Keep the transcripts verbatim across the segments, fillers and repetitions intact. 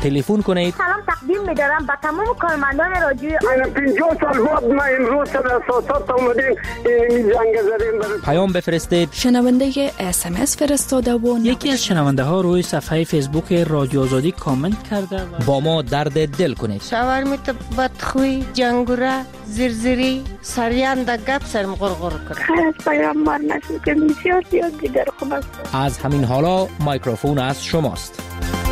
تلفن کنید. سلام تقدیم می‌دارم به تمام کارمندان رادیو. من پنجاه سال بعد ما امروز در اساسات اومدیم این جنگ زدیم. پیام بفرستید. شنونده اس ام اس فرستاده و یکی از شنونده ها روی صفحه فیسبوک رادیو آزادی کامنت کرده و با ما درد دل کنید. شاورمیت بدخوی، جنگوره، زرزری، سریان در گپ سرم غرغر کرد. خیر از پیامبر نشد که بسیار زیاد دیگر خوب است. از همین حالا میکروفون از شماست.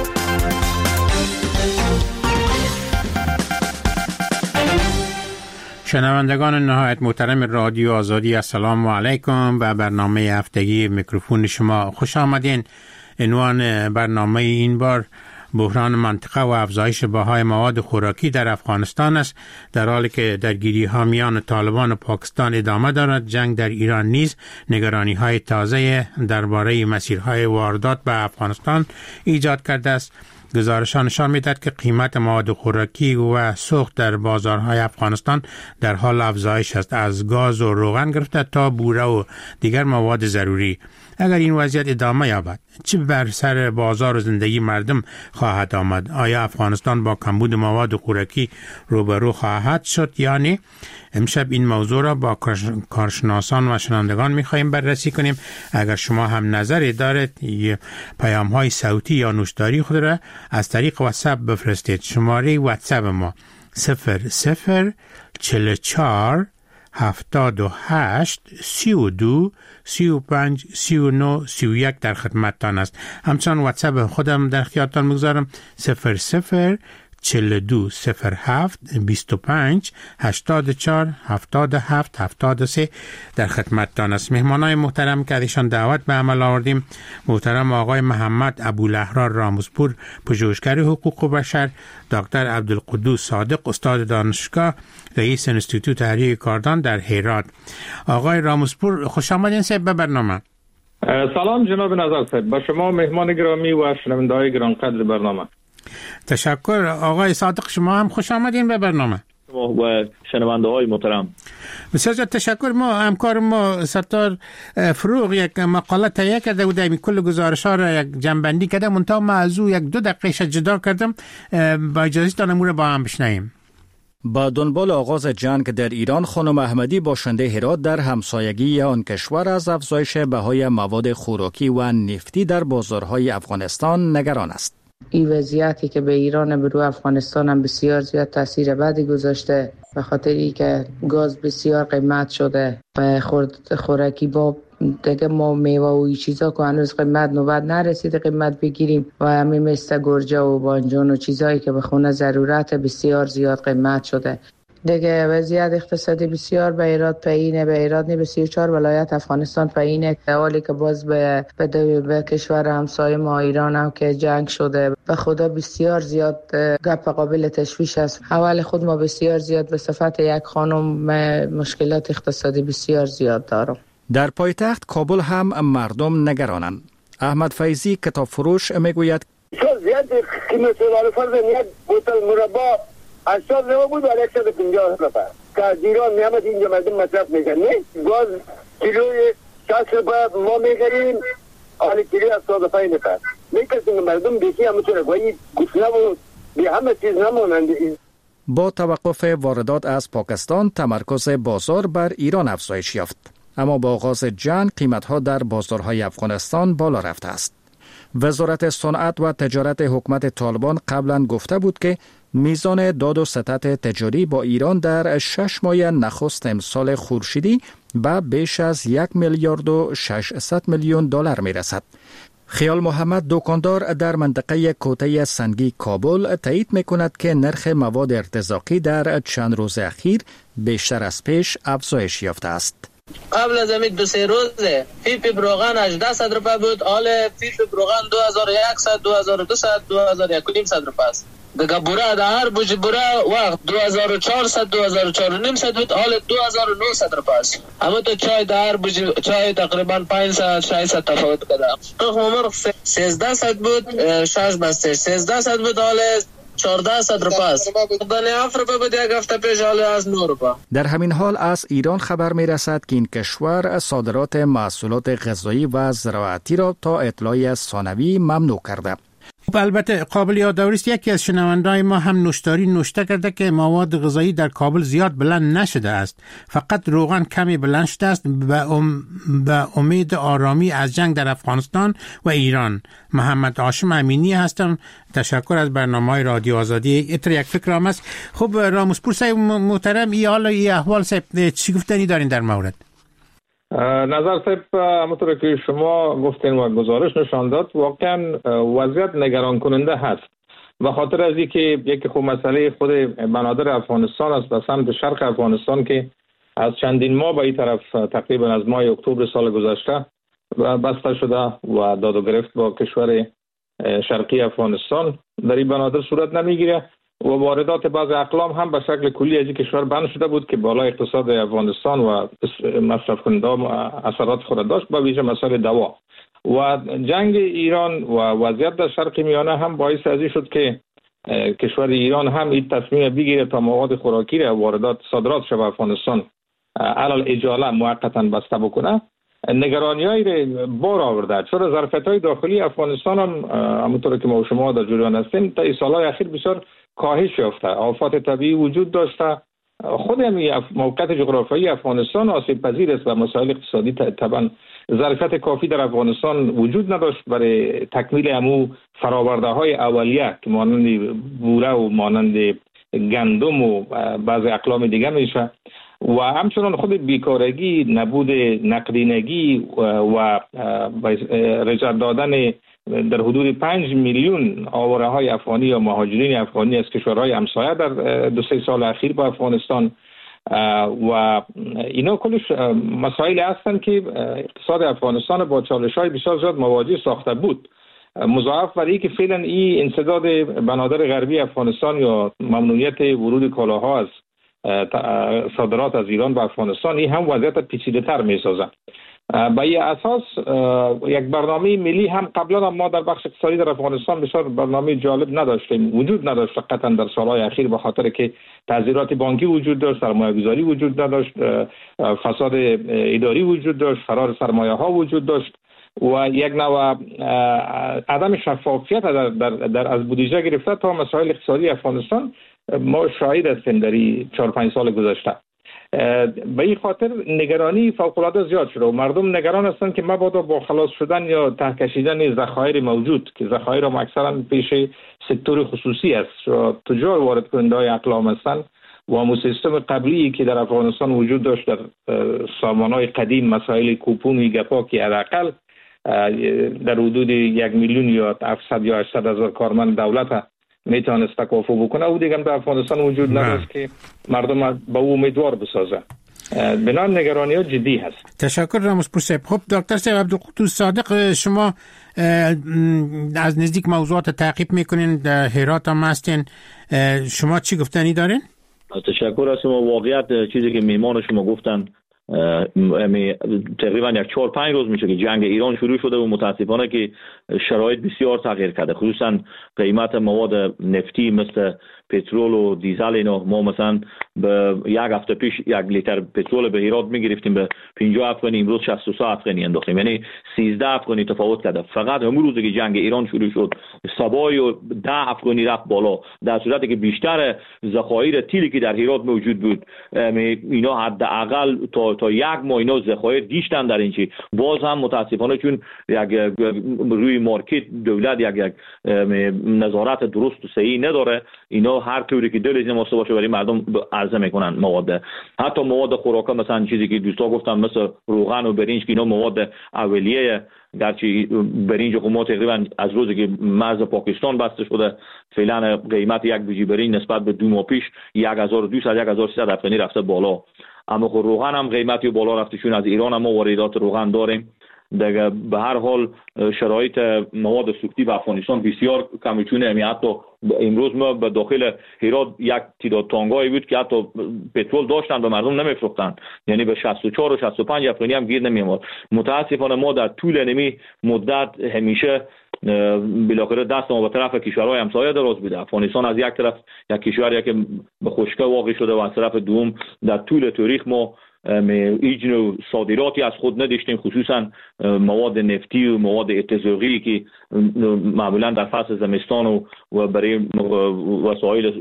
شنوندگان نهایت محترم رادیو آزادی، السلام علیکم. و برنامه هفتگی میکروفون شما خوش آمدین. عنوان برنامه این بار بحران منطقه و افزایش بهای مواد خوراکی در افغانستان است، در حالی که درگیری ها میان طالبان و پاکستان ادامه دارد. جنگ در ایران نیز نگرانی های تازه درباره مسیرهای واردات به افغانستان ایجاد کرده است. گزارشان نشان می‌دهد که قیمت مواد خوراکی و سوخت در بازارهای افغانستان در حال افزایش است، از گاز و روغن گرفته تا بوره و دیگر مواد ضروری. اگر این وضعیت ادامه یابد چه بر سر بازار و زندگی مردم خواهد آمد؟ آیا افغانستان با کمبود مواد خوراکی روبرو خواهد شد یا نه؟ امشب این موضوع را با کارشناسان و شنوندگان می‌خواهیم بررسی کنیم. اگر شما هم نظری دارید، پیام‌های صوتی یا نوشتاری خود را از طریق واتساپ بفرستید. شماره واتساپ ما صفر صفر چهل و چهار هفتاد و هشت سی و دو سی و پنج سی و نه سی و یک در خدمتتان است. همچنان واتساپ خودم در اختیارتان میگذارم صفر صفر چهل و دو صفر هفت بیست و پنج هشتاد و چهار هفتاد و هفت هفتاد و سه در خدمتتان است. مهمانای محترم که ازشان دعوت به عمل آوردیم، محترم آقای محمد ابوالاحرار راموزپور، پژوهشگر حقوق بشر، دکتر عبدالقدوس صادق، استاد دانشگاه، رئیس انستیتوت تحریک کاردان در هرات. آقای راموزپور، خوش آمدین صاحب به برنامه. سلام جناب نظر صاحب، با شما مهمان گرامی و شنونده‌های گرانقدر برنامه. تشکر. آقای صادق، شما هم خوش آمدین به برنامه. و شنونده های محترم، بسیار زیاد تشکر. ما همکار ما ستار فروغ یک مقاله تهیه کرده و در کل گزارش ها را یک جنبندی کرده، منتها ما از او یک دو دقیقه جدا کردم. با اجازه دارم رو با هم بشنویم. با دنبال آغاز جنگ در ایران، خانم احمدی، باشنده هرات، در همسایگی آن کشور از افزایش بهای مواد خوراکی و نفتی در بازارهای افغانستان نگران است. این وضعیتی که به ایران و به افغانستان هم بسیار زیاد تاثیر بدی گذاشته، به خاطر اینکه گاز بسیار قیمت شده و خوراکی با دیگه ما میوه و این چیزا که هنوز قیمت نوبت نرسیده قیمت بگیریم و همین مثل گرجه و بانجان و چیزایی که به خونه ضرورت بسیار زیاد قیمت شده. دیگه وضعیت اقتصادی بسیار به ایراد پایینه. به ایراد نی سی و چهار ولایت افغانستان پایینه، حالی که باز به به, به کشور همسایه ما ایران هم که جنگ شده. به خدا بسیار زیاد گپ قابل تشویش است. حوال خود ما بسیار زیاد به صفت یک خانم مشکلات اقتصادی بسیار زیاد دارم. در پایتخت کابل هم مردم نگرانند. احمد فیضی، کتاب فروش، میگوید زیاد قیمت فرض یک بوتل مربا هشتاد نوا بود ولی صد و پنجاه نفر که از ایران میامد اینجا مردم مصرف میکنن. نه گاز کیلوی شصت روپیه ما میگیریم، حالی کیلوی هفتاد و پنج نفر میکشیم. مردم بیشی همونطوره گویی گشنه و بی همه چیز نمونند. با توقف واردات از پاکستان، تمرکز بازار بر ایران افزایش یافت، اما با آغاز جنگ قیمت‌ها در بازارهای افغانستان بالا رفته است. وزارت صنعت و تجارت حکومت طالبان قبلا گفته بود که میزان داد و ستد تجاری با ایران در شش ماه نخست امسال خورشیدی به بیش از یک میلیارد و ششصد میلیون دلار می رسد. خیال محمد، دکاندار در منطقه کوته سنگی کابل، تایید می کند که نرخ مواد ارتزاقی در چند روز اخیر بیشتر از پیش افزایش یافته است. قبل از همین دو سه روزه پیپ روغن هجده روپیه بود، حال پیپ روغن دو هزار و صد، دو هزار و دویست، دو هزار و نهصد روپیه است. دیگه بوره در هر بوج بوره وقت دو هزار و چهارصد، دو هزار و چهارصد بود، حال دو هزار و نهصد روپیه است. اما تو چای در هر بوج چای تقریبا پانصد ششصد تفاوت کرده. تخم مرغ سیزده صد بود، شش بسته سیزده صد بود، حال چهارده صد روپیه است. دانه هفت روپیه بود یک هفته پیش، حال از نه روپیه. در همین حال از ایران خبر می رسد که این کشور صادرات محصولات غذایی و زراعتی را تا اطلاع ثانوی ممنوع کرده. البته قابل یادآوری است یکی از شنونده‌های ما هم نوشداری نوشته کرده که مواد غذایی در کابل زیاد بلند نشده است، فقط روغن کمی بلند شده است به ام به امید آرامی از جنگ در افغانستان و ایران. محمد هاشم امینی هستم. تشکر از برنامه‌های رادیو آزادی. اتر یک فکر هم است. خب راموسپور صاحب محترم، ای حالا ای احوال صاحب چی گفتنی دارین در مورد؟ نظر صاحب همونطور که شما گفتین و گزارش نشان داد واقعا وضعیت نگران کننده هست و خاطر از اینکه یک خوب مسئله خود بنادر افغانستان است و سمت شرق افغانستان که از چندین ماه به این طرف تقریبا از ماه اکتبر سال گذشته بسته شده و داد و گرفت با کشور شرقی افغانستان در این بنادر صورت نمیگیره و واردات بعض اقلام هم به شکل کلی از این کشور بند شده بود که بالای اقتصاد افغانستان و مصرف کننده اثرات خود داشت، به ویژه مسائل دوا. و جنگ ایران و وضعیت در شرق میانه هم باعث از این شد که کشور ایران هم این تصمیم بگیره تا مواد خوراکی را واردات صادرات شده افغانستان علل اجاله موقتا بسته بکنه. نگرانی‌هایی را بار آورده، چرا ظرفیت‌های داخلی افغانستان هم همونطور که ما و شما در جریان هستیم تا این سال‌های اخیر بسیار کاهش یافته. آفات طبیعی وجود داشته، خود همین موقعیت جغرافیایی افغانستان آسیب پذیر است و مسائل اقتصادی طبعا ظرفیت کافی در افغانستان وجود نداشت برای تکمیل امو فرآورده‌های اولیه که مانند بوره و مانند گندم و بعض اقلام دیگر میشه و همچنان خود بیکارگی، نبود نقدینگی و رجعت دادن در حدود پنج میلیون آواره های افغانی یا مهاجرین افغانی از کشورهای همسایه در دو سه سال اخیر با افغانستان و اینا کلش مسائل هستند که اقتصاد افغانستان با چالش های بسیار زیاد مواجه ساخته بود. مضاعف برای که فعلا این انسداد بنادر غربی افغانستان یا ممنوعیت ورود کالاها از صادرات از ایران به افغانستان این هم وضعیت پیچیده تر می سازه. با این اساس یک برنامه ملی هم قبلا ما در بخش اقتصادی در افغانستان بسیار برنامه جالب نداشتیم، وجود نداشت قطعا در سالهای اخیر به خاطر که تعذیرات بانکی وجود داشت، سرمایه‌گذاری وجود نداشت، فساد اداری وجود داشت، فرار سرمایه ها وجود داشت و یک نوع عدم شفافیت در, در, در از بودجه گرفته تا مسائل اقتصادی افغانستان ما شاهد هستیم در این چهار پنج سال گذشته. به این خاطر نگرانی فوق‌العاده زیاد شده و مردم نگران هستند که مبادا با خلاص شدن یا ته کشیدن ذخایر موجود که ذخایر هم اکثرا پیش سکتور خصوصی است و تجار وارد کننده های اقلام هستند و همون سیستم قبلی که در افغانستان وجود داشت در سامانهای قدیم مسائل کوپون و گپا که حداقل در حدود یک میلیون یا هفتصد یا هشتصد هزار کارمند دولت میتونست تکافو بکنه او دیگه در افغانستان وجود نداشت که مردم با او امیدوار بسازه. بنابراین نگرانی ها جدی هست. تشکر راموسپور صاحب. خب دکتر صاحب عبدالقدوس صادق، شما از نزدیک موضوعات تعقیب میکنین، در هرات هم هستین، شما چی گفتنی دارین؟ تشکر از شما. واقعیت چیزی که میمان شما گفتن تقریبا یک چهار پنج روز میشه که جنگ ایران شروع شده و متاسفانه که شرایط بسیار تغییر کرده، خصوصا قیمت مواد نفتی مثل پترول و دیزل اینا. ما مثلا به یک هفته پیش یک لیتر پترول به هرات میگرفتیم به پنجاه افغانی، امروز شصت و سه افغانی انداختیم، یعنی سیزده افغانی تفاوت کرده. فقط همون روزی که جنگ ایران شروع شد سبای و ده افغانی رفت بالا، در صورتی که بیشتر ذخایر تیلی که در هرات موجود بود اینا حداقل تا تا یک ماه اینا ذخایر داشتن در این چی. باز هم متاسفانه چون یک روی مارکت دولت یک یک نظارت درست و صحیح نداره، اینا هر طوری که دلش نماسته باشه برای مردم عرضه میکنن مواد. حتی مواد خوراکه مثلا چیزی که دوستا گفتم مثل روغن و برنج که اینا مواد اولیه، گرچه برنج و ما تقریبا از روزی که مرز پاکستان بسته شده فعلا قیمت یک بوجی برنج نسبت به دو ماه پیش یک هزار و دویست تا یک هزار و سیصد افغانی رفته بالا. اما خب روغن هم قیمتی بالا رفته، چون از ایران هم ما واردات روغن داریم. دیگه به هر حال شرایط مواد سوختی به افغانستان بسیار کمی، چون یعنی حتی امروز ما به داخل هرات یک تعداد تانگایی بود که حتی پترول داشتن به مردم نمیفروختن، یعنی به شصت و چهار و شصت و پنج افغانی هم گیر نمیومد. متاسفانه ما در طول نمی مدت همیشه بالاخره دست ما به طرف کشورهای همسایه دراز بوده. افغانستان از یک طرف یک کشوری که به خشکی واقع شده و از طرف دوم در طول تاریخ ما هیچ نوع صادراتی از خود نداشتیم، خصوصا مواد نفتی و مواد اتزاقی که معمولا در فصل زمستان و, و برای وسایل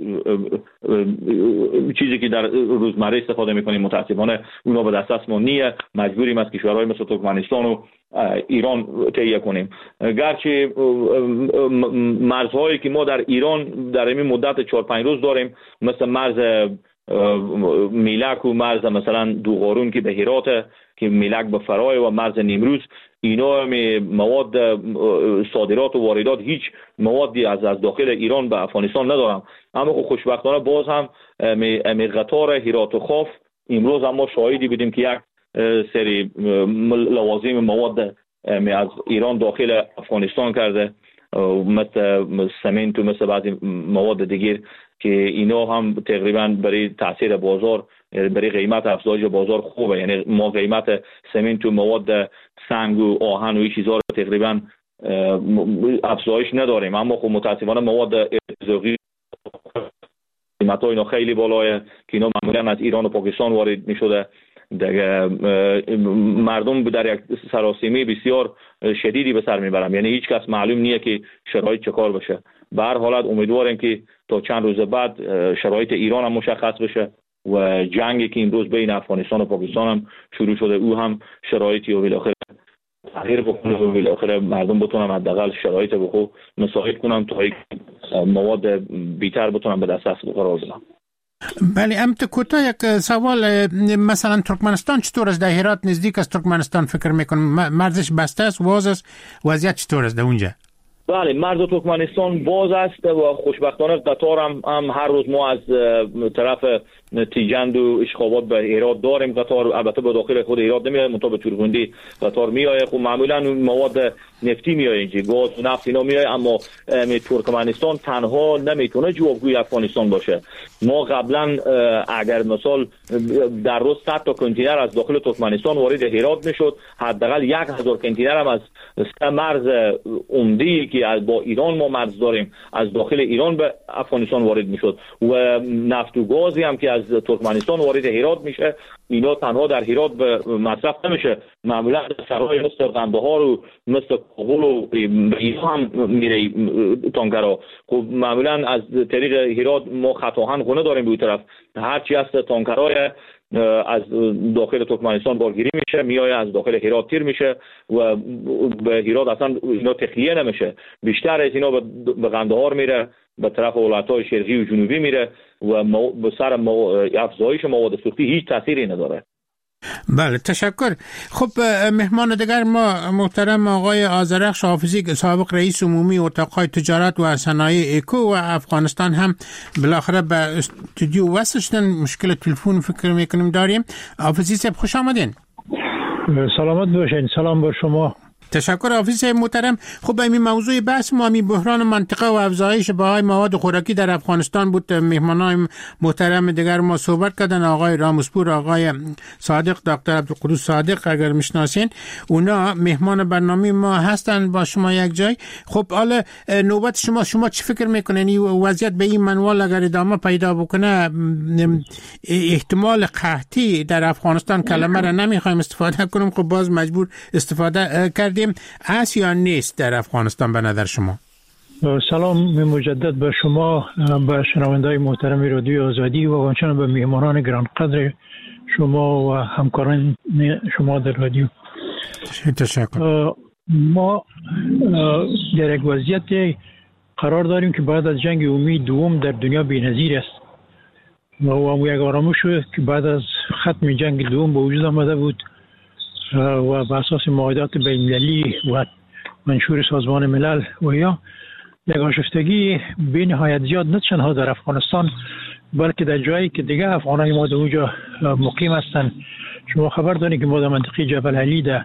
چیزی که در روزمره استفاده میکنیم متاسفانه اونا به دسترس ما نیه. مجبوریم از کشورهای مثل ترکمنستان و ایران تهیه کنیم. گرچه مرزهایی که ما در ایران در این مدت چهار پنج روز داریم، مثل مرز میلک و مرز مثلا دوغارون که به هرات که میلک به فرای و مرز نیمروز، اینا مواد صادرات و واردات هیچ موادی از از داخل ایران به افغانستان ندارم. اما خوشبختانه باز هم می قطار هرات و خوف امروز هم ما شاهدی بودیم که یک سری لوازم مواد از ایران داخل افغانستان کرده، مثل سمنت و مثل بعضی مواد دیگر که اینا هم تقریبا برای تاثیر بازار، برای قیمت افزایش بازار خوبه. یعنی ما قیمت سمنت و مواد سنگ و آهن و این چیزا رو تقریبا افزایش نداریم، اما خب متاسفانه مواد اتزاقی قیمت ها اینا خیلی بالاه که اینا معمولا از ایران و پاکستان وارد می شده. مردم در یک سراسیمه بسیار شدیدی به سر میبرن، یعنی هیچ کس معلوم نیه که شرایط چه کار بشه. به هر حالت امیدواریم که تا چند روز بعد شرایط ایران هم مشخص بشه و جنگی که امروز بین افغانستان و پاکستان هم شروع شده او هم شرایطی و بالاخره تغییر بکنه و بالاخره مردم بتونن حداقل شرایط به خود مساعد کنن تا یک مواد بیشتر بتونن به دسترس قرار بدن. بله، امت کوتاه یک سوال، مثلا ترکمنستان چطور است؟ در هرات نزدیک از ترکمنستان فکر میکنم مرزش بسته است، واز است، وضعیت چطور است در اونجا؟ بله، مرز ترکمنستان باز است و خوشبختانه قطار هم, هم هر روز ما از طرف تیجند و اشخابات به هرات داریم. قطار البته به داخل خود هرات نمیاد، منتها به تورگوندی قطار میآید. خب معمولا مواد نفتی میاد اینجا، گاز و نفت اینا میاد، اما ترکمنستان تنها نمیتونه جوابگوی افغانستان باشه. ما قبلا اگر مثال در روز صد تا کنتینر از داخل ترکمنستان وارد هرات میشد، حداقل یک هزار کنتینر هم از مرز عمدی که از با ایران ما مرز داریم از داخل ایران به افغانستان وارد میشد و نفت و گازی هم که از ترکمنستان وارد هرات میشه اینا تنها در هرات به مصرف نمیشه، معمولا شهرهای مثل قندهار و مثل کابل و اینا هم میره تانکرها. خب معمولا از طریق هرات ما خط آهن خونه داریم به اون طرف، هرچی از تانکرهای از داخل ترکمنستان بارگیری میشه میایه از داخل هرات تیر میشه و به هرات اصلا اینا تخلیه نمیشه، بیشتر از اینا به قندهار میره، به طرف ولایت‌های شرقی و جنوبی میره و به سر افزایش مواد سوختی هیچ تأثیری نداره. بله، تشکر. خب مهمان دیگر ما محترم آقای آذرخش حافظی، سابق رئیس عمومی اتاق‌های تجارت و صنایع اکو و افغانستان هم بالاخره به استودیو وصل شدن. مشکل تلفن فکر میکنیم داریم. حافظی صاحب خوش آمدین. سلامت باشین. سلام بر شما. تشکر حافظ محترم. خب این موضوع بحث ما می بحران منطقه و افزایش بهای مواد خوراکی در افغانستان بود. مهمانای محترم دیگر ما صحبت کردن، آقای راموسپور، آقای صادق، دکتر عبدالقدوس صادق اگر میشناسین، اونا مهمان برنامه ما هستن با شما یک جای. خب حالا نوبت شما، شما چی فکر میکنین این وضعیت به این منوال اگر ادامه پیدا بکنه احتمال قحطی در افغانستان کلمه را نمیخوایم استفاده کنیم، خب باز مجبور استفاده کردیم، هست یا نیست در افغانستان به نظر شما؟ سلام مجدد به شما، به شنونده‌های محترم رادیو آزادی و همچنین به میهمانان گرانقدر شما و همکاران شما در رادیو. تشکر. ما در یک وضعیت قرار داریم که بعد از جنگ عمومی دوم در دنیا بی‌نظیر است و یک آرامش که بعد از ختم جنگ دوم به وجود آمده بود و بر اساس معاهدات بین‌المللی و منشور سازمان ملل و یا یک آشفتگی بی نهایت زیاد نه تنها در افغانستان بلکه در جایی که دیگه افغانای ما در اونجا مقیم هستند. شما خبر دارید که ما در منطقه جبل علی در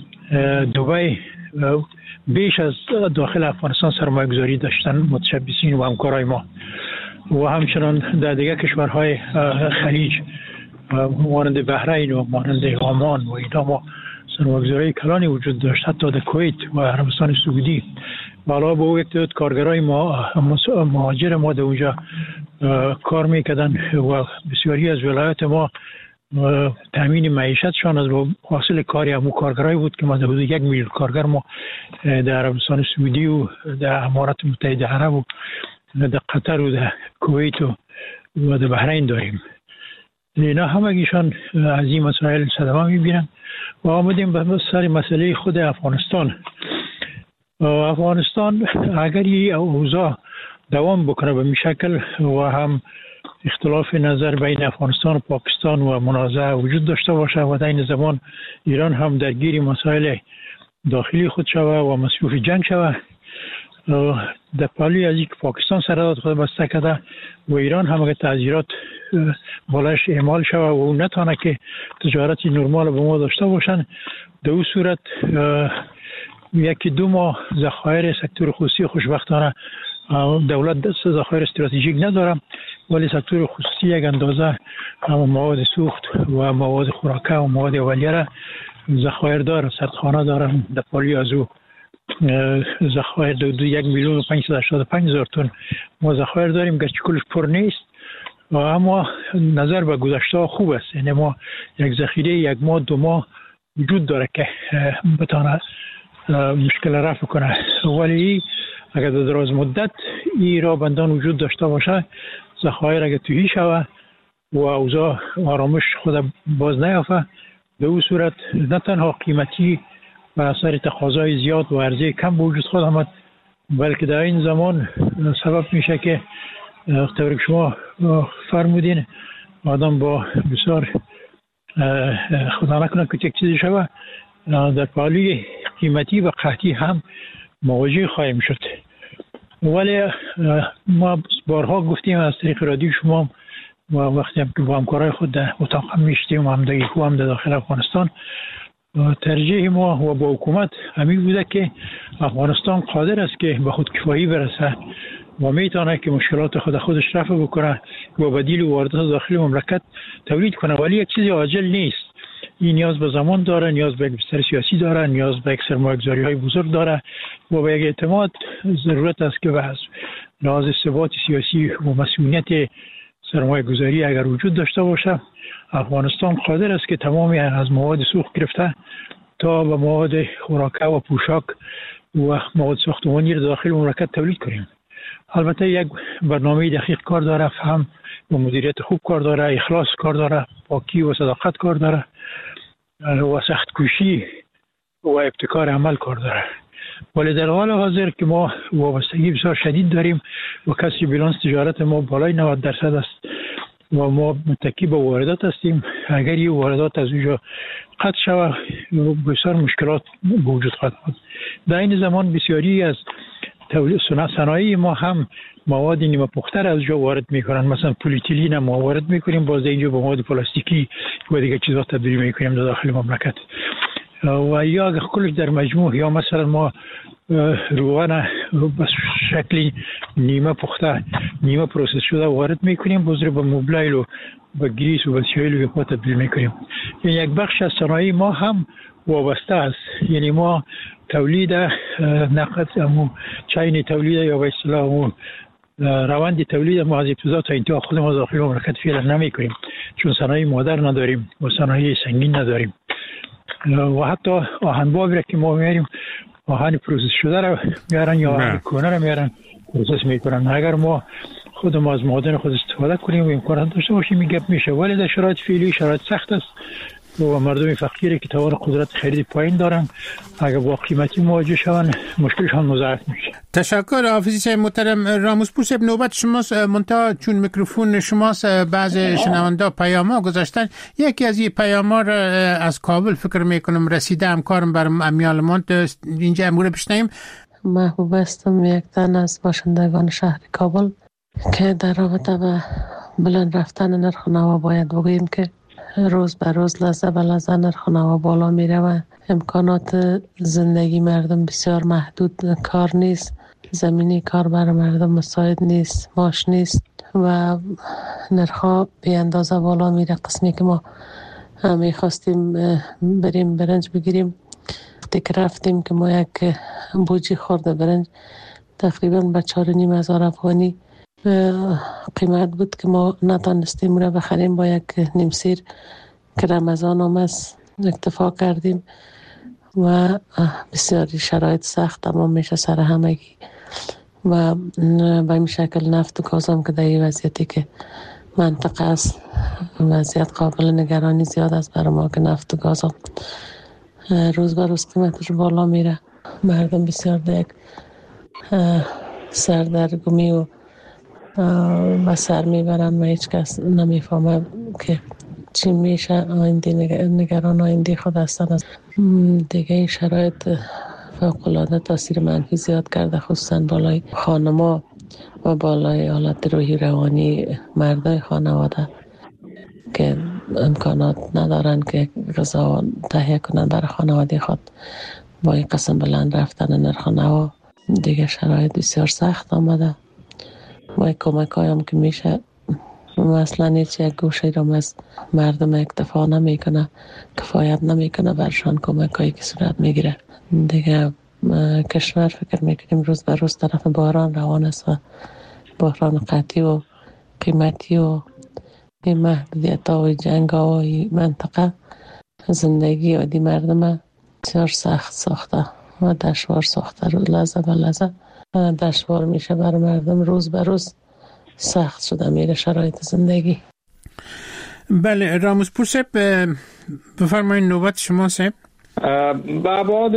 دبی بیش از داخل افغانستان سرمایه گذاری داشتن متشبثین و همکارای ما و همچنان در دیگه کشورهای خلیج مانند بحرین و مانند عمان و اینا ما سرمایه‌گذاری کلانی وجود داشت، حتی در کویت و عربستان سعودی. بالا با او یک تعداد کارگرای ما مهاجر ما در اونجا کار میکردن و بسیاری از ولایات ما تامین معیشتشان از حاصل کاری همون کارگرایی بود که ما حدود یک میلیون کارگر ما در عربستان سعودی و در امارات متحده عرب و در قطر و در کویت و در بحرین داریم. اینا همگیشان از این مسائل صدمه میبینن و آمدیم به سر مسئله خود افغانستان. افغانستان اگر این اوضاع دوام بکنه به این شکل و هم اختلاف نظر بین افغانستان و پاکستان و منازعه وجود داشته باشه و در این زمان ایران هم درگیر مسائل داخلی خود شوه و مصروف جنگ شوه، در پالی از اینکه پاکستان سرداد خود بسته کرده و ایران هم اگر تعذیرات بالایش اعمال شوه و اون نتانه که تجارتی نرمال با ما داشته باشن، در اون صورت یکی دو ماه ذخایر سکتور خصوصی خوشبختانه دولت دست ذخایر استراتژیک نداره، ولی سکتور خصوصی یک اندازه هم مواد سوخت و مواد خوراکه و مواد اولیه را ذخایر داره، سردخانه داره. در پالی از او ذخایر دو, دو یک میلیون و پنجصد و هشتاد و پنج هزار تن ما ذخایر داریم، گرچه کلش پر نیست و اما نظر به گذشته خوب است. یعنی ما یک ذخیره یک ماه دو ماه وجود داره که بتانه مشکل رفع کنه، ولی اگر در دراز مدت این را بندان وجود داشته باشه، ذخایر اگر تویی شوه و اوضاع آرامش خود باز نیافته، به اون صورت نه تنها قیمتی و اثر تقاضای زیاد و عرضه کم به وجود خود آمد، بلکه در این زمان سبب میشه که طوری که شما فرمودین آدم با بسیار خدا نکنه که یک چیزی شوه در پالی قیمتی و قحطی هم مواجه خواهیم شد. ولی ما بارها گفتیم از طریق رادیو شما و وقتی هم که با همکارای خود در اتاق هم میشتیم و هم در هم در داخل افغانستان، ترجیح ما و با حکومت همین بوده که افغانستان قادر است که به خود کفایی برسه و میتونه که مشکلات خود خودش رفع بکنه و بدیل واردات داخل مملکت تولید کنه، ولی یک چیزی عاجل نیست. این نیاز به زمان داره، نیاز به بستر سیاسی داره، نیاز به یک سرمایه‌گذاری های بزرگ داره و به یک اعتماد ضرورت است که از لحاظ ثبات سیاسی و مسئولیت سرمایه‌گذاری اگر وجود داشته باشه، افغانستان قادر است که تمامی از مواد سوخت گرفته تا به مواد خوراکه و پوشاک و مواد ساختمانی را داخل مملکت تولید کنیم. البته یک برنامه دقیق کار داره، فهم و مدیریت خوب کار داره، اخلاص کار داره، پاکی و صداقت کار داره و سخت کوشی و ابتکار عمل کار داره. ولی در حال حاضر که ما وابستگی بسیار شدید داریم و کسی بیلانس تجارت ما بالای نود درصد است و ما متکی به واردات هستیم، اگر این واردات از اونجا قطع شود بسیار مشکلات به وجود خواهد آمد. در این زمان بسیاری از تولید صنایع ما هم مواد نیمه پخته از اونجا وارد میکنن، مثلا پلیتیلین ما وارد میکنیم، باز اینجا به مواد پلاستیکی و دیگه چیزا تبدیل میکنیم در داخل مملکت. و یا اگر کلش در مجموع یا مثلا ما روغن به شکلی نیمه پخته نیمه پروسس شده وارد میکنیم، باز رو به موبلایل و به گریس و به سیایل و تبدیل میکنیم. یعنی یک بخش از صنایع ما هم وابسته است، یعنی ما تولید نقد امو چین تولید یا به اصطلاح روند تولید ما از ابتدا تا انتها خود ما داخل مملکت فعلا نمی کنیم، چون صنایع مادر نداریم و صنایع سنگین نداریم و حتی آهن بابی را که ما میاریم آهن پروسس شده را میارن یا آهن کهنه را میارن پروسس میکنن. اگر ما خود ما از معادن خود استفاده کنیم و امکانات داشته باشیم این گپ میشه، ولی در شرایط فعلی شرایط سخت است و مردم فقیری که توان قدرت خرید پایین دارن اگر با قیمتی مواجه شون مشکلشان مضاعف میشه. تشکر حافظی صاحب محترم. راموزپور صاحب نوبت شماست. منتها چون میکروفون شماست بعض شنونده پیاما گذاشتن، یکی از این پیاما را از کابل فکر میکنم رسیده، همکارم برام امیال ماند اینجا امور بشنیم. محبوب هستم، یک تن از باشندگان شهر کابل که در رابطه به بلند رفتن نرخ نوا باید بگوییم که روز به روز لحظه به لحظه نرخ نوا بالا می رود. امکانات زندگی مردم بسیار محدود، کار نیست، زمینی کار برای مردم مساعد نیست، معاش نیست و نرخ بی اندازه بالا می رود. قسمی که ما می خواستیم بریم برنج بگیریم تک رفتیم که ما یک بوجی خورده برنج تقریبا به چار و نیم هزار افغانی قیمت بود که ما نتانستیم را بخریم، با یک نیم سیر که رمضان هم است اکتفا کردیم و بسیاری شرایط سخت اما میشه سر همگی و به این شکل نفت و گاز هم که در این وضعیتی که منطقه است وضعیت قابل نگرانی زیاد است برای ما که نفت و گاز هم روز به روز قیمتش بالا میره. مردم بسیار در یک سردرگمی و و سر میبرن و هیچ کس نمیفهمه که چی میشه. آینده نگران آینده خود هستن. دیگه این شرایط فوق‌العاده تاثیر منفی زیاد کرده، خصوصا بالای خانما و بالای حالت روحی روانی مردای خانواده که امکانات ندارن که غذا تهیه کنن برای خانواده خود. با این قسم بلند رفتن نرخ نوا دیگه شرایط بسیار سخت آمده و کمک هایم که میشه مثلا هیچ یک گوشه رو از مردم اکتفا نمیکنه، کفایت نمیکنه برشان کمک هایی که صورت میگیره. دیگه کشور فکر میکنیم روز به روز طرف بحران روان است و بحران قطعی و قیمتی و این محدودیت ها و جنگ ها و این منطقه زندگی عادی مردم بسیار سخت ساخته و دشوار ساخته. رو لحظه به لحظه دشوار میشه بر مردم، روز به روز سخت شده میره شرایط زندگی. بله راموز پور صاحب بفرمایید نوبت شما صاحب. به ابعاد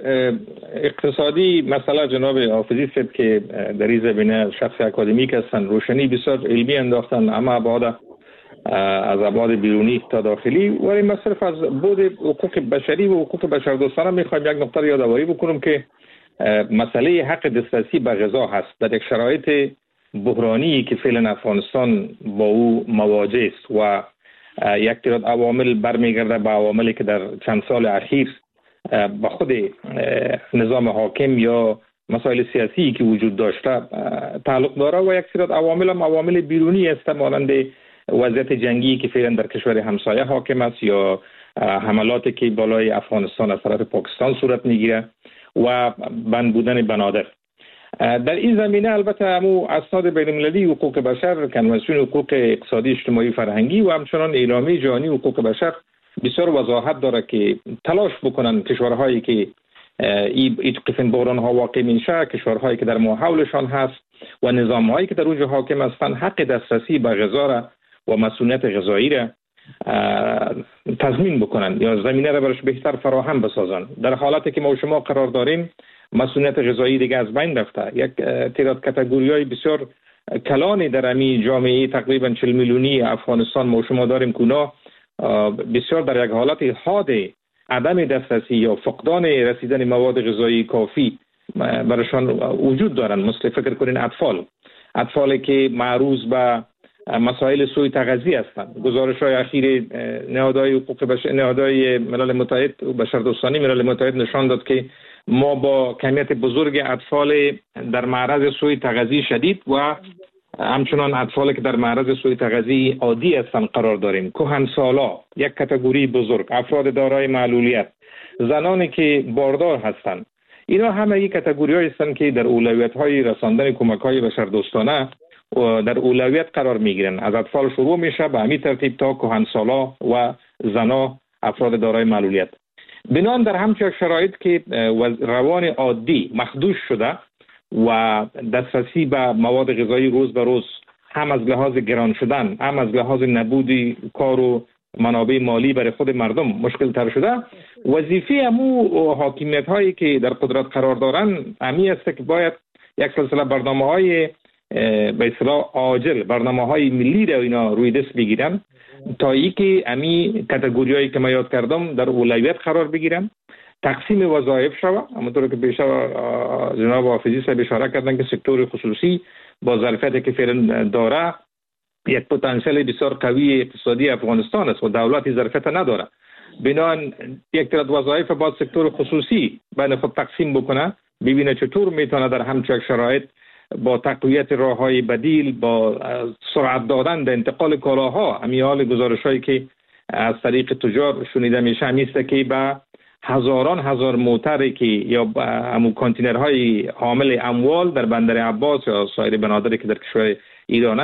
اقتصادی مثلا جناب حافظی صاحب که در این زمینه شخص اکادمیک هستن روشنی بسیار علمی انداختن، اما ابعاد از ابعاد بیرونی تا داخلی. ولی ما صرف از بود حقوق بشری و حقوق بشردوستانه میخوایم یک نقطه یادآوری بکنم که مسئله حق دسترسی به غذا هست در یک شرایط بحرانی که فعلا افغانستان با او مواجه است و یک تعداد عوامل برمیگرده به عواملی که در چند سال اخیر با خود نظام حاکم یا مسائل سیاسی که وجود داشته تعلق داره و یک تعداد عوامل هم عوامل بیرونی است، مانند وضعیت جنگی که فعلا در کشور همسایه حاکم است یا حملاتی که بالای افغانستان از طرف پاکستان صورت میگیره و بند بودن بنادر. در این زمینه البته همو اسناد بین‌المللی حقوق بشر، کنوانسیون حقوق اقتصادی اجتماعی فرهنگی و همچنان اعلامیه جهانی حقوق بشر بسیار وضاحت داره که تلاش بکنن کشورهایی که این قسم بحران ها واقع میشه، کشورهایی که در ماحولشان هست و نظامهایی که در اونجا حاکم هستند حق دسترسی به غذا را و مسئولیت غذایی را تضمین بکنن یا زمینه را برش بهتر فراهم بسازن. در حالتی که ما و شما قرار داریم مسئولیت غذایی دیگه از بین رفته. یک تعداد کاتگوری‌های بسیار کلانی در امی جامعه تقریبا چهل میلیونی افغانستان ما و شما داریم که اونا بسیار در یک حالت حاد عدم دسترسی یا فقدان رسیدن مواد غذایی کافی برشان وجود دارن. مثل فکر کنین اطفال اطفالی که معروض به مسائل سوء تغذیه هستند. گزارش‌های اخیر نهادهای حقوق بشر، نهادهای ملل متحد و بشردوستانی ملل متحد نشان داد که ما با کمیت بزرگ اطفال در معرض سوء تغذیه شدید و همچنان اطفالی که در معرض سوء تغذیه عادی هستند قرار داریم. کهنسالا یک کاتگوری بزرگ، افراد دارای معلولیت، زنانی که باردار هستند، اینا همه یک کاتگوری‌هایی هستند که در اولویت‌های رساندن کمک‌های بشردوستانه و در اولویت قرار میگیرن. از اطفال شروع میشه به همین ترتیب تا کهنسالا و زنا، افراد دارای معلولیت. بنان در همچین شرایط که روان عادی مخدوش شده و دسترسی به مواد غذایی روز به روز هم از لحاظ گران شدن هم از لحاظ نبودی کار و منابع مالی برای خود مردم مشکل تر شده، وظیفه امو حاکمیت هایی که در قدرت قرار دارن امی است که باید یک سلسله برنامه های به اصطلاح عاجل، برنامه های ملی را اینا روی دست بگیرن تا ای که امی کاتگوریایی که ما یاد کردم در اولویت قرار بگیرن، تقسیم وظایف شود. همونطور که پیش جناب حافظی صاحب اشاره کردن که سکتور خصوصی با ظرفیتی که فعلا داره یک پتانسیل بسیار قوی اقتصادی افغانستان است و دولت ظرفیت نداره. بنابراین یک تعداد وظایف باید سکتور خصوصی بین خود تقسیم بکنه، ببینه چطور میتونه در همچین شرایط با تقویت راههای بدیل، با سرعت دادن در انتقال کالاها، همین حال گزارش‌هایی که از طریق تجار شنیده میشه همیست که به هزاران هزار موتری که یا همون کانتینرهای حامل اموال در بندر عباس یا سایر بنادری که در کشور ایران است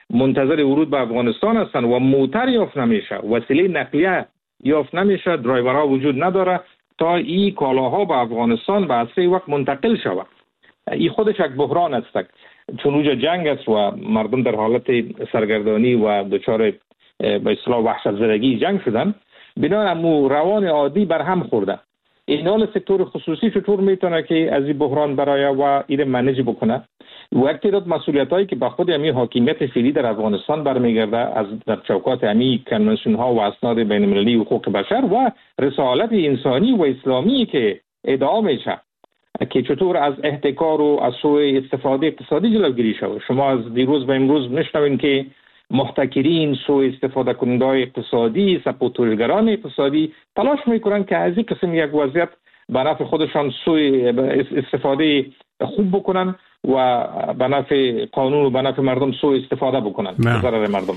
منتظر ورود به افغانستان هستن و موتر یافت نمیشه، وسیله نقلیه یافت نمیشه، درایورها وجود نداره تا این کالاها به افغانستان به اسرع وقت منتقل شود. این خودش یک بحران است، چون اونجا جنگ است و مردم در حالت سرگردانی و دچار به اصطلاح وحشت زدگی جنگ شدن، بنابراین امو روان عادی بر هم خورده. این حال سکتور خصوصی چطور میتونه که از این بحران برای و این منیج بکنه؟ و یک تعداد مسئولیت هایی که به خود امی حاکمیت فعلی در افغانستان برمیگرده از در چوکات امی کنونسیون ها و اسناد بین المللی حقوق بشر و رسالت انسانی و اسلامی که ادعا میشه که چطور از احتکار و از سوء استفاده اقتصادی جلوگیری شود. شما از دیروز به امروز میشنوین که محتکرین، سوء استفاده کننده‌های اقتصادی، سپوتورگران اقتصادی تلاش میکنن که از این قسم یک وضعیت به نفع خودشان سوء استفاده خوب بکنن و به نفع قانون و به نفع مردم سوء استفاده بکنن به ضرر مردم.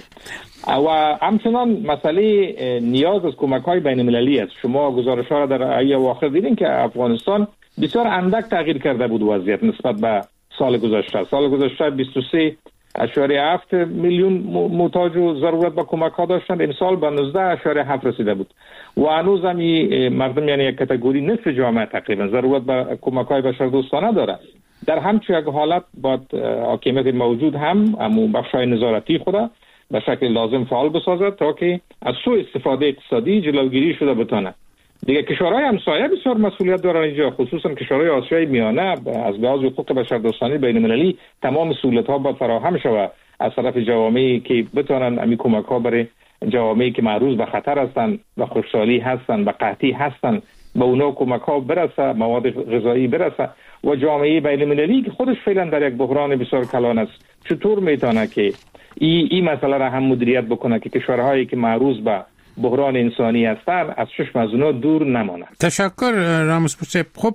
و همچنان مسئله نیاز از کمک‌های بین‌المللی است. شما گزارش‌ها را در ای اواخر دیدین که افغانستان بسیار اندک تغییر کرده بود وضعیت نسبت به سال گذشته. سال گذشته بیست و سه اشاره هفت میلیون محتاج و ضرورت به کمک ها داشتند، این سال به نوزده اشاره هفت رسیده بود و هنوز هم مردم یعنی یک کاتگوری نصف جامعه تقریبا ضرورت به کمک های بشردوستانه داره. در همچون یک حالت باید حاکمیت موجود هم امو بخشای نظارتی خود به شکل لازم فعال بسازد تا که از سوء استفاده اقتصادی جلوگیری شده بتونه. دیگه کشورهای همسایه بسیار مسئولیت دارن اینجا، خصوصا کشورهای آسیای میانه. از لحاظ حقوق بشردوستانه بین المللی تمام سهولت‌ها باید فراهم شود از طرف جوامعی که بتونن امی کمک‌ها برای جوامعی که معرض به خطر هستند و خشکسالی هستند و قحطی هستند به اونا کمک‌ها برسه، مواد غذایی برسه. و جامعه بین المللی که خودش فعلا در یک بحران بسیار کلان است، چطور میتونه که این این مسئله را هم مدیریت بکنه که کشورهایی که معرض به بحران انسانی هستند از چشم از اونا دور نمانند. تشکر راموس پوسه. خب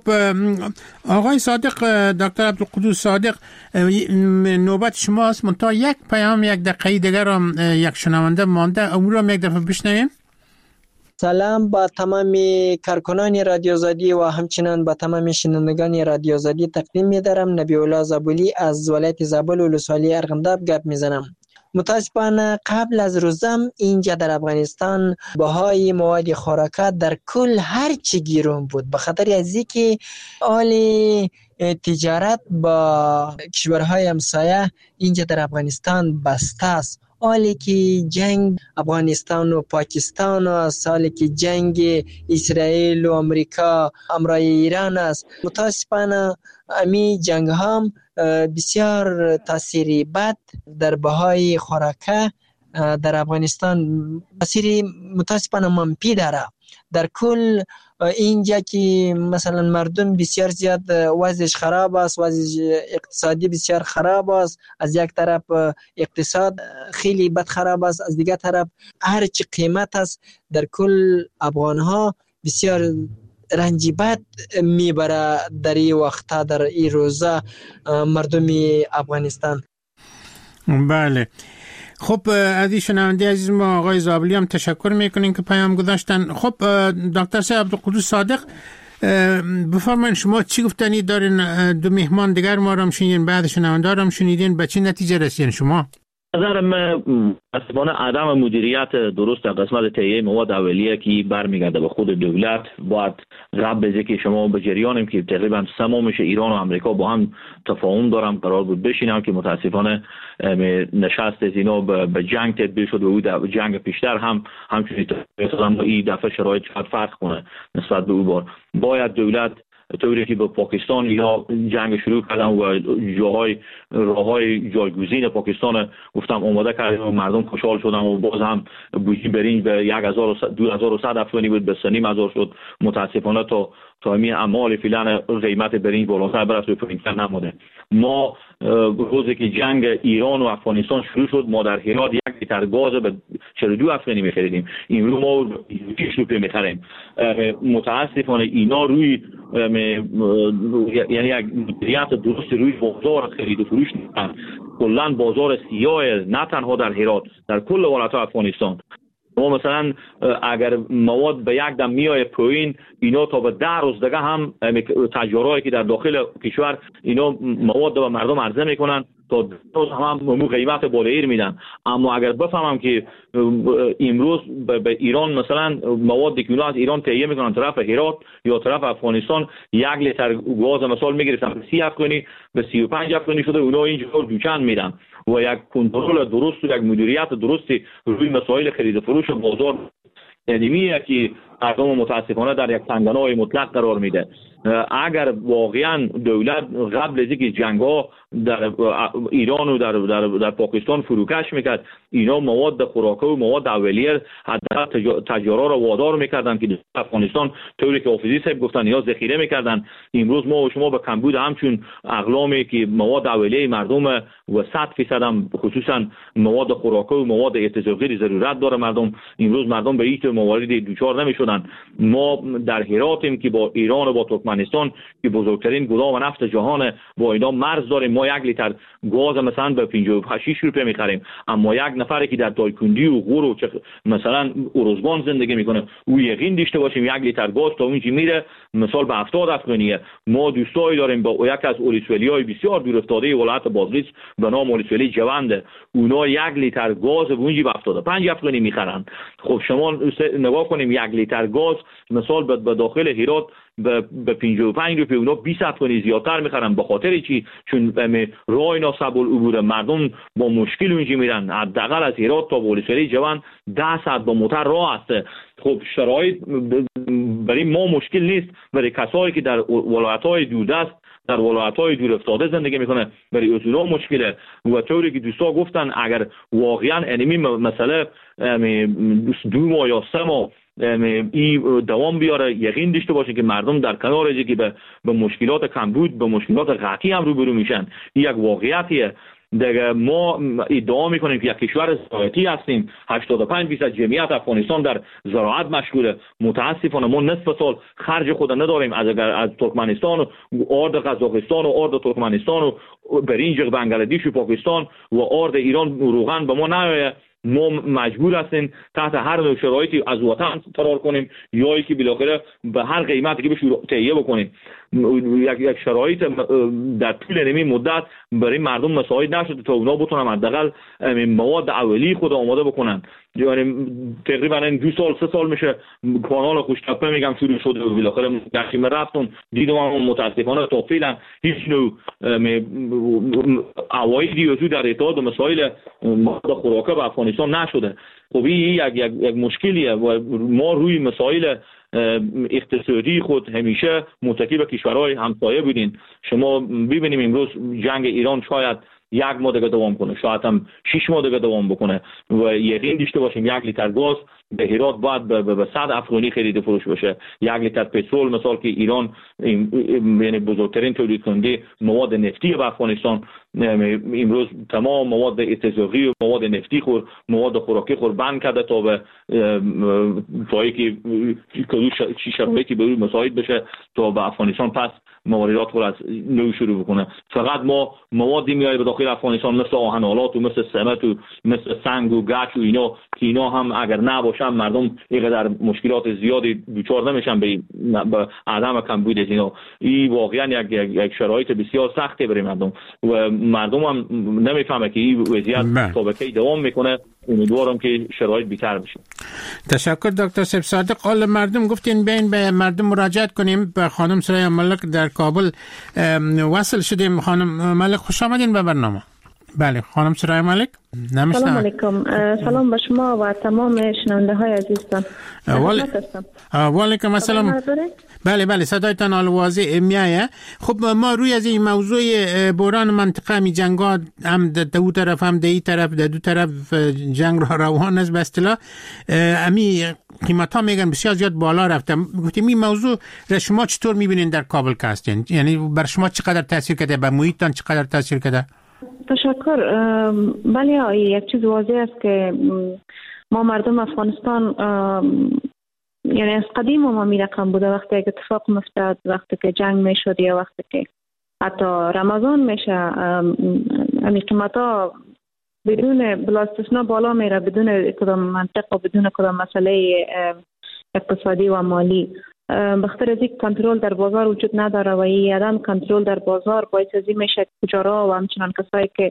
آقای صادق، دکتر عبدالقدوس صادق، نوبت شماست. منتها یک پیام یک دقیقه دیگر هم یک شنونده مانده، امور هم یک دفعه بشنویم. سلام با تمام کارکنان رادیو آزادی و همچنان با تمام شنوندگان رادیو آزادی تقدیم می‌دارم. نبی الله زابلی از ولایت زابل ولسوالی ارغنداب گپ میزنم. متاسفانه قبل از روزم اینجا در افغانستان بهای مواد خوراکه در کل هر چی گیرون بود، به خاطر از اینکه آل تجارت با کشورهای همسایه اینجا در افغانستان بسته است. حالی که جنگ افغانستان و پاکستان و سالی که جنگ اسرائیل و امریکا امرای ایران است، متاسفانه امی جنگ هم بسیار تاثیری بد در بهای خوراکه در افغانستان تاثیری متاسفانه منفی داره. در کل اینجا که مثلا مردم بسیار زیاد وضعش خراب است، وضع اقتصادی بسیار خراب است، از یک طرف اقتصاد خیلی بد خراب است، از دیگر طرف هر چی قیمت است، در کل افغان ها بسیار رنجی بد میبره در این وقتا، در این روزا مردم افغانستان. بله، خب از این شنونده عزیز ما آقای زابلی هم تشکر میکنیم که پیام گذاشتن. خب دکتر صاحب عبدالقدوس صادق، بفرمایید شما چی گفتنی دارین؟ دو مهمان دیگر ما رو هم شنیدین، بعد شنونده رو هم شنیدین، به چی نتیجه رسیدین شما؟ نظرم متاسفانه عدم مدیریت درست در قسمت تهیه مواد اولیه که برمیگرده به خود دولت. باید قبل از اینکه شما به جریانیم که تقریبا سمامش ایران و امریکا با هم تفاهم دارم قرار بود بشینم که متاسفانه نشست از اینا به جنگ تبدیل شد و او جنگ پیشتر هم همچنین این دفعه شرایط شاید فرق کنه نسبت به او بار. باید دولت طوری که به پاکستان یا جنگ شروع کردن و جاهای راههای جایگزین پاکستان گفتم آماده کردن و مردم خوشحال شدن و باز هم بودجه برنج به دو هزار و صد افغانی بود به سه نیم هزار شد. متاسفانه تا تا می اعمال فعلا قیمت برنج بالاتر برسه و پایینتر نموده. ما روزی که جنگ ایران و افغانستان شروع شد ما در هرات یک لیتر گاز به چهل و دو افغانی می‌خریدیم، امروز ما شش روپیه می‌خریم. متاسفانه اینا روی یعنی یک مدیریت درست روی بازار خرید و فروش نیستن. کلا بازار سیاه نه تنها در هرات، در کل ولایت افغانستان. ما مثلا اگر مواد به یک دم میای پایین، اینا تا به ده روز دیگه هم تجارایی که در داخل کشور اینا مواد به مردم عرضه میکنن تا تا روز هم مو قیمت بالایی میدن. اما اگر بفهمم که امروز به ایران مثلا مواد که از ایران تهیه میکنن طرف هرات یا طرف افغانستان یک لیتر گاز مثال میگیرن سی افغانی به سی و پنج افغانی شده، اونا اینجا دوچند میدن و یک کنترل درست و یک مدیریت درستی روی مسائل خرید و فروش بازار علمیه که مردم متاسفانه در یک تنگنای مطلق قرار میده. اگر واقعا دولت قبل از اینکه جنگ‌ها در ایران و در در, در پاکستان فروکش میکرد، اینا مواد خوراکی و مواد اولیه حداقل تجارا را وادار میکردن که در افغانستان طوری که حافظی صاحب گفتن یا ذخیره میکردن. امروز ما و شما به کمبود همچون اقلامی که مواد اولیه مردم و صد فیصد هم خصوصا مواد خوراکی و مواد احتیاجی ضرورت داره مردم، امروز مردم به هیچ مواردی دوچار نمیشدن. ما در هراتیم که با ایران و با ترکمنستان که بزرگترین گدام نفت جهان با اینا مرز داریم، ما یک لیتر گاز مثلا به پنجاه و شش روپیه میخریم، اما یک نفری که در دایکندی و غور و مثلا اروزگان زندگی میکنه او یقین داشته باشیم یک لیتر گاز تا اونجا میره مثال به هفتاد افغانیه. ما دوستایی داریم با یک از اولیسولیای بسیار دور افتاده ولایت بازرس به نام اولیسولی جوند، اونا یک لیتر گاز به اونجا به هفتاد و پنج افغانی میخرن. خب شما نگاه کنیم یک لیتر گاز مثال به داخل هرات به پنجاه و پنج روپیه، اونا بیست افغانی زیادتر میخرن. به خاطر چی؟ چون راه ناصب العبور مردم با مشکل اونجا میرن. حداقل از هرات تا ولسوالی جوان ده ساعت با موتر راه است. خب شرایط برای ما مشکل نیست، برای کسایی که در ولایت‌های دوردست در ولایت‌های دور افتاده زندگی میکنه برای اونا مشکله. و طوری که دوستا گفتن اگر واقعا انمی مسئله دو ماه یا سه ماه این دوام بیاره، یقین داشته باشه که مردم در کنار از که به, به مشکلات کمبود به مشکلات قحطی هم روبرو میشن. این یک واقعیتیه. دیگه ما ادعا میکنیم که یک کشور زراعتی هستیم، هشتاد و پنج درصد جمعیت افغانستان در زراعت مشغوله. متاسفانه ما نصف سال خرج خود نداریم. از اگر از ترکمنستان و آرد قزاقستان و آرد ترکمنستان و برنج بنگلادش و پاکستان و آرد ایران روغن به ما نیایه، ما مجبور هستیم تحت هر نوع شرایطی از وطن فرار کنیم یا اینکه بالاخره به هر قیمتی که بشه تهیه بکنیم. یک یک شرایط در طول نمی مدت برای مردم مساعد نشده تا اونا بتونن حداقل مواد اولیه خود آماده بکنن. یعنی تقریبا این دو سال سه سال میشه کانال خوشتپه میگم شروع شده و بالاخره گشتیم رفتم دیدم متاسفانه تا فعلا هیچ نوع عوایدی وجود در ارتباط با مسائل مواد خوراکی به افغانستان نشده. خب این یک یک یک مشکلیه و ما روی مسائل اقتصادی خود همیشه متکی به کشورهای همسایه بودین. شما ببینیم امروز جنگ ایران شاید یک ماه دیگه دوام کنه، شاید هم شش ماه دیگه دوام بکنه و یقین داشته باشیم یک لیتر گاز به هرات باید به صد افغانی خرید فروش بشه. یک لیتر پترول مثال که ایران یعنی بزرگترین تولید کننده مواد نفتی به افغانستان، امروز تمام مواد احتیاجی و مواد نفتی خور مواد خوراکی خور بند کرده تا به پایی که چی شرایطی به روی مساعد بشه تا به افغانستان پس مواردات خود از نو شروع بکنه. فقط ما موادی میایه به داخل افغانستان مثل آهنالات و مثل سمت و مثل سنگ و گچ و اینا که اینا هم اگر نباشن مردم اینقدر مشکلات زیادی دچار نمیشن به عدم کمبود از اینا. این واقعا یک یک شرایط بسیار سخته برای مردم و مردم هم نمیفهمه که این وضعیت تا به کی دوام میکنه. امیدوارم که شرایط بهتر بشه. تشکر دکتر صاحب صادق. حال مردم گفتین بین به مردم مراجعت کنیم. به خانم سرای ملک در کابل وصل شدیم. خانم ملک خوش آمدین به برنامه. بله خانم سرای ملک نمیشنم. سلام علیکم. سلام به شما و تمام شنونده های عزیزم. و علیکم السلام. بله بله صدایتان حال واضح میایه. خب ما روی از این موضوع بحران منطقه می جنگا هم در دو طرف هم در این طرف در دو طرف جنگ را روان است به اصطلاح امی قیمت ها میگن بسیار زیاد بالا رفته. گفتیم این موضوع را شما چطور میبینین در کابل که هستین؟ یعنی بر شما چقدر تاثیر کرده، به محیطتان چقدر تاثیر کرده؟ تشکر. بله یک چیز واضح است که ما مردم افغانستان یعنی از قدیم ما می رقم بوده وقتی که اتفاق میفتاد، وقتی که جنگ میشد یا وقتی که حتی رمضان میشه همین قیمت ها بدون بلا استثنا بالا میره، بدون کدام منطق و بدون کدام مسئله اقتصادی و مالی. بخاطر از یک کنترل در بازار وجود نداره و این عدم کنترل در بازار باعث از این میشه که تجارا و همچنان کسایی که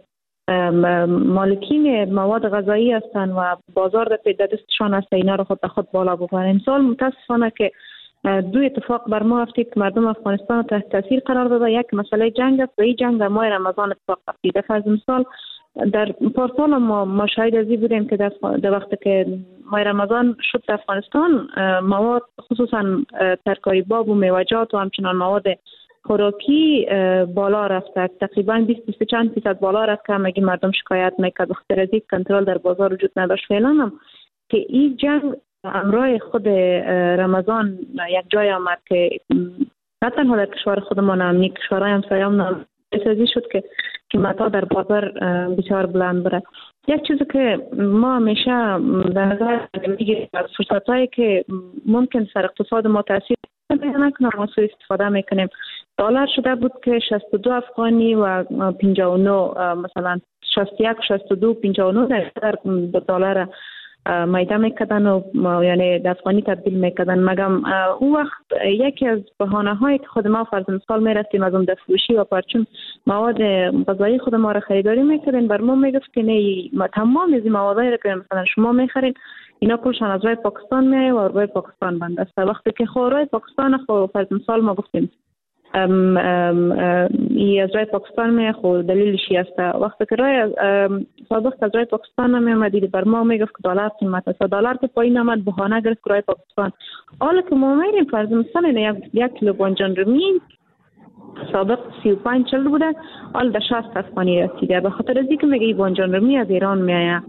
مالکین مواد غذایی هستند و بازار در پی دستشان است اینا رو خود به خود بالا ببرن. امسال متاسفانه که دو اتفاق بر ما افتید که مردم افغانستان تحت تاثیر قرار داده. یک مسئله جنگ است و این جنگ در ماه رمضان اتفاق افتید. فرض مثال در پارسال ما ما شاهد ازی بودیم که در, در وقتی که ماه رمضان شد در افغانستان مواد خصوصا ترکاری باب و میوجات و همچنان مواد خوراکی بالا رفته، تقریبا بیست بیست چند فیصد بالا رفت که همگی مردم شکایت میکرد بخاطر از اینکه کنترل در بازار وجود نداشت. فعلا هم که این جنگ امرای خود رمضان یک جای آمد که نه تنها در کشور خودمان هم نیک کشورهای همسایه‌مون هم احساسی شد که قیمت‌ها در بازار بسیار بلند بره. یک چیزی که ما همیشه در نظر میگیریم از فرصت‌هایی که ممکن سر اقتصاد ما تاثیر نکنه ما سوء استفاده میکنیم. دلار شده بود که شصت و دو افغانی و پنجاه و نه مثلا شصت و یک شصت و دو پنجاه و نه در دلار میده میکردن و یعنی در افغانی تبدیل میکردن. مگم او وقت یکی از بهانه هایی که خود ما فرض مثال میرفتیم از اون دستفروشی و پرچون مواد غذایی خود ما را خریداری میکردن، بر ما میگفت که نه ما تمام از این موادایی را که مثلا شما میخرین اینا کلشان از روی پاکستان میایه و روی پاکستان بند است. وقتی که خورای پاکستان خو فرض مثال ما گفتیم ام ام ای از رای پاکستان می خود دلیلش است. وقتی که رای سابق از رای پاکستان می آمدید بر ما میگفت که دلار قیمت است. دلار که پایین آمد بهانه گرفت رای پاکستان. حالا که ما میریم فرض مثلا یک یک کیلو بانجان رومی سابق سی و پنج چل بوده، حالا به شصت افغانی رسیده. به خاطر از اینکه میگه بانجان رومی از ایران میآید.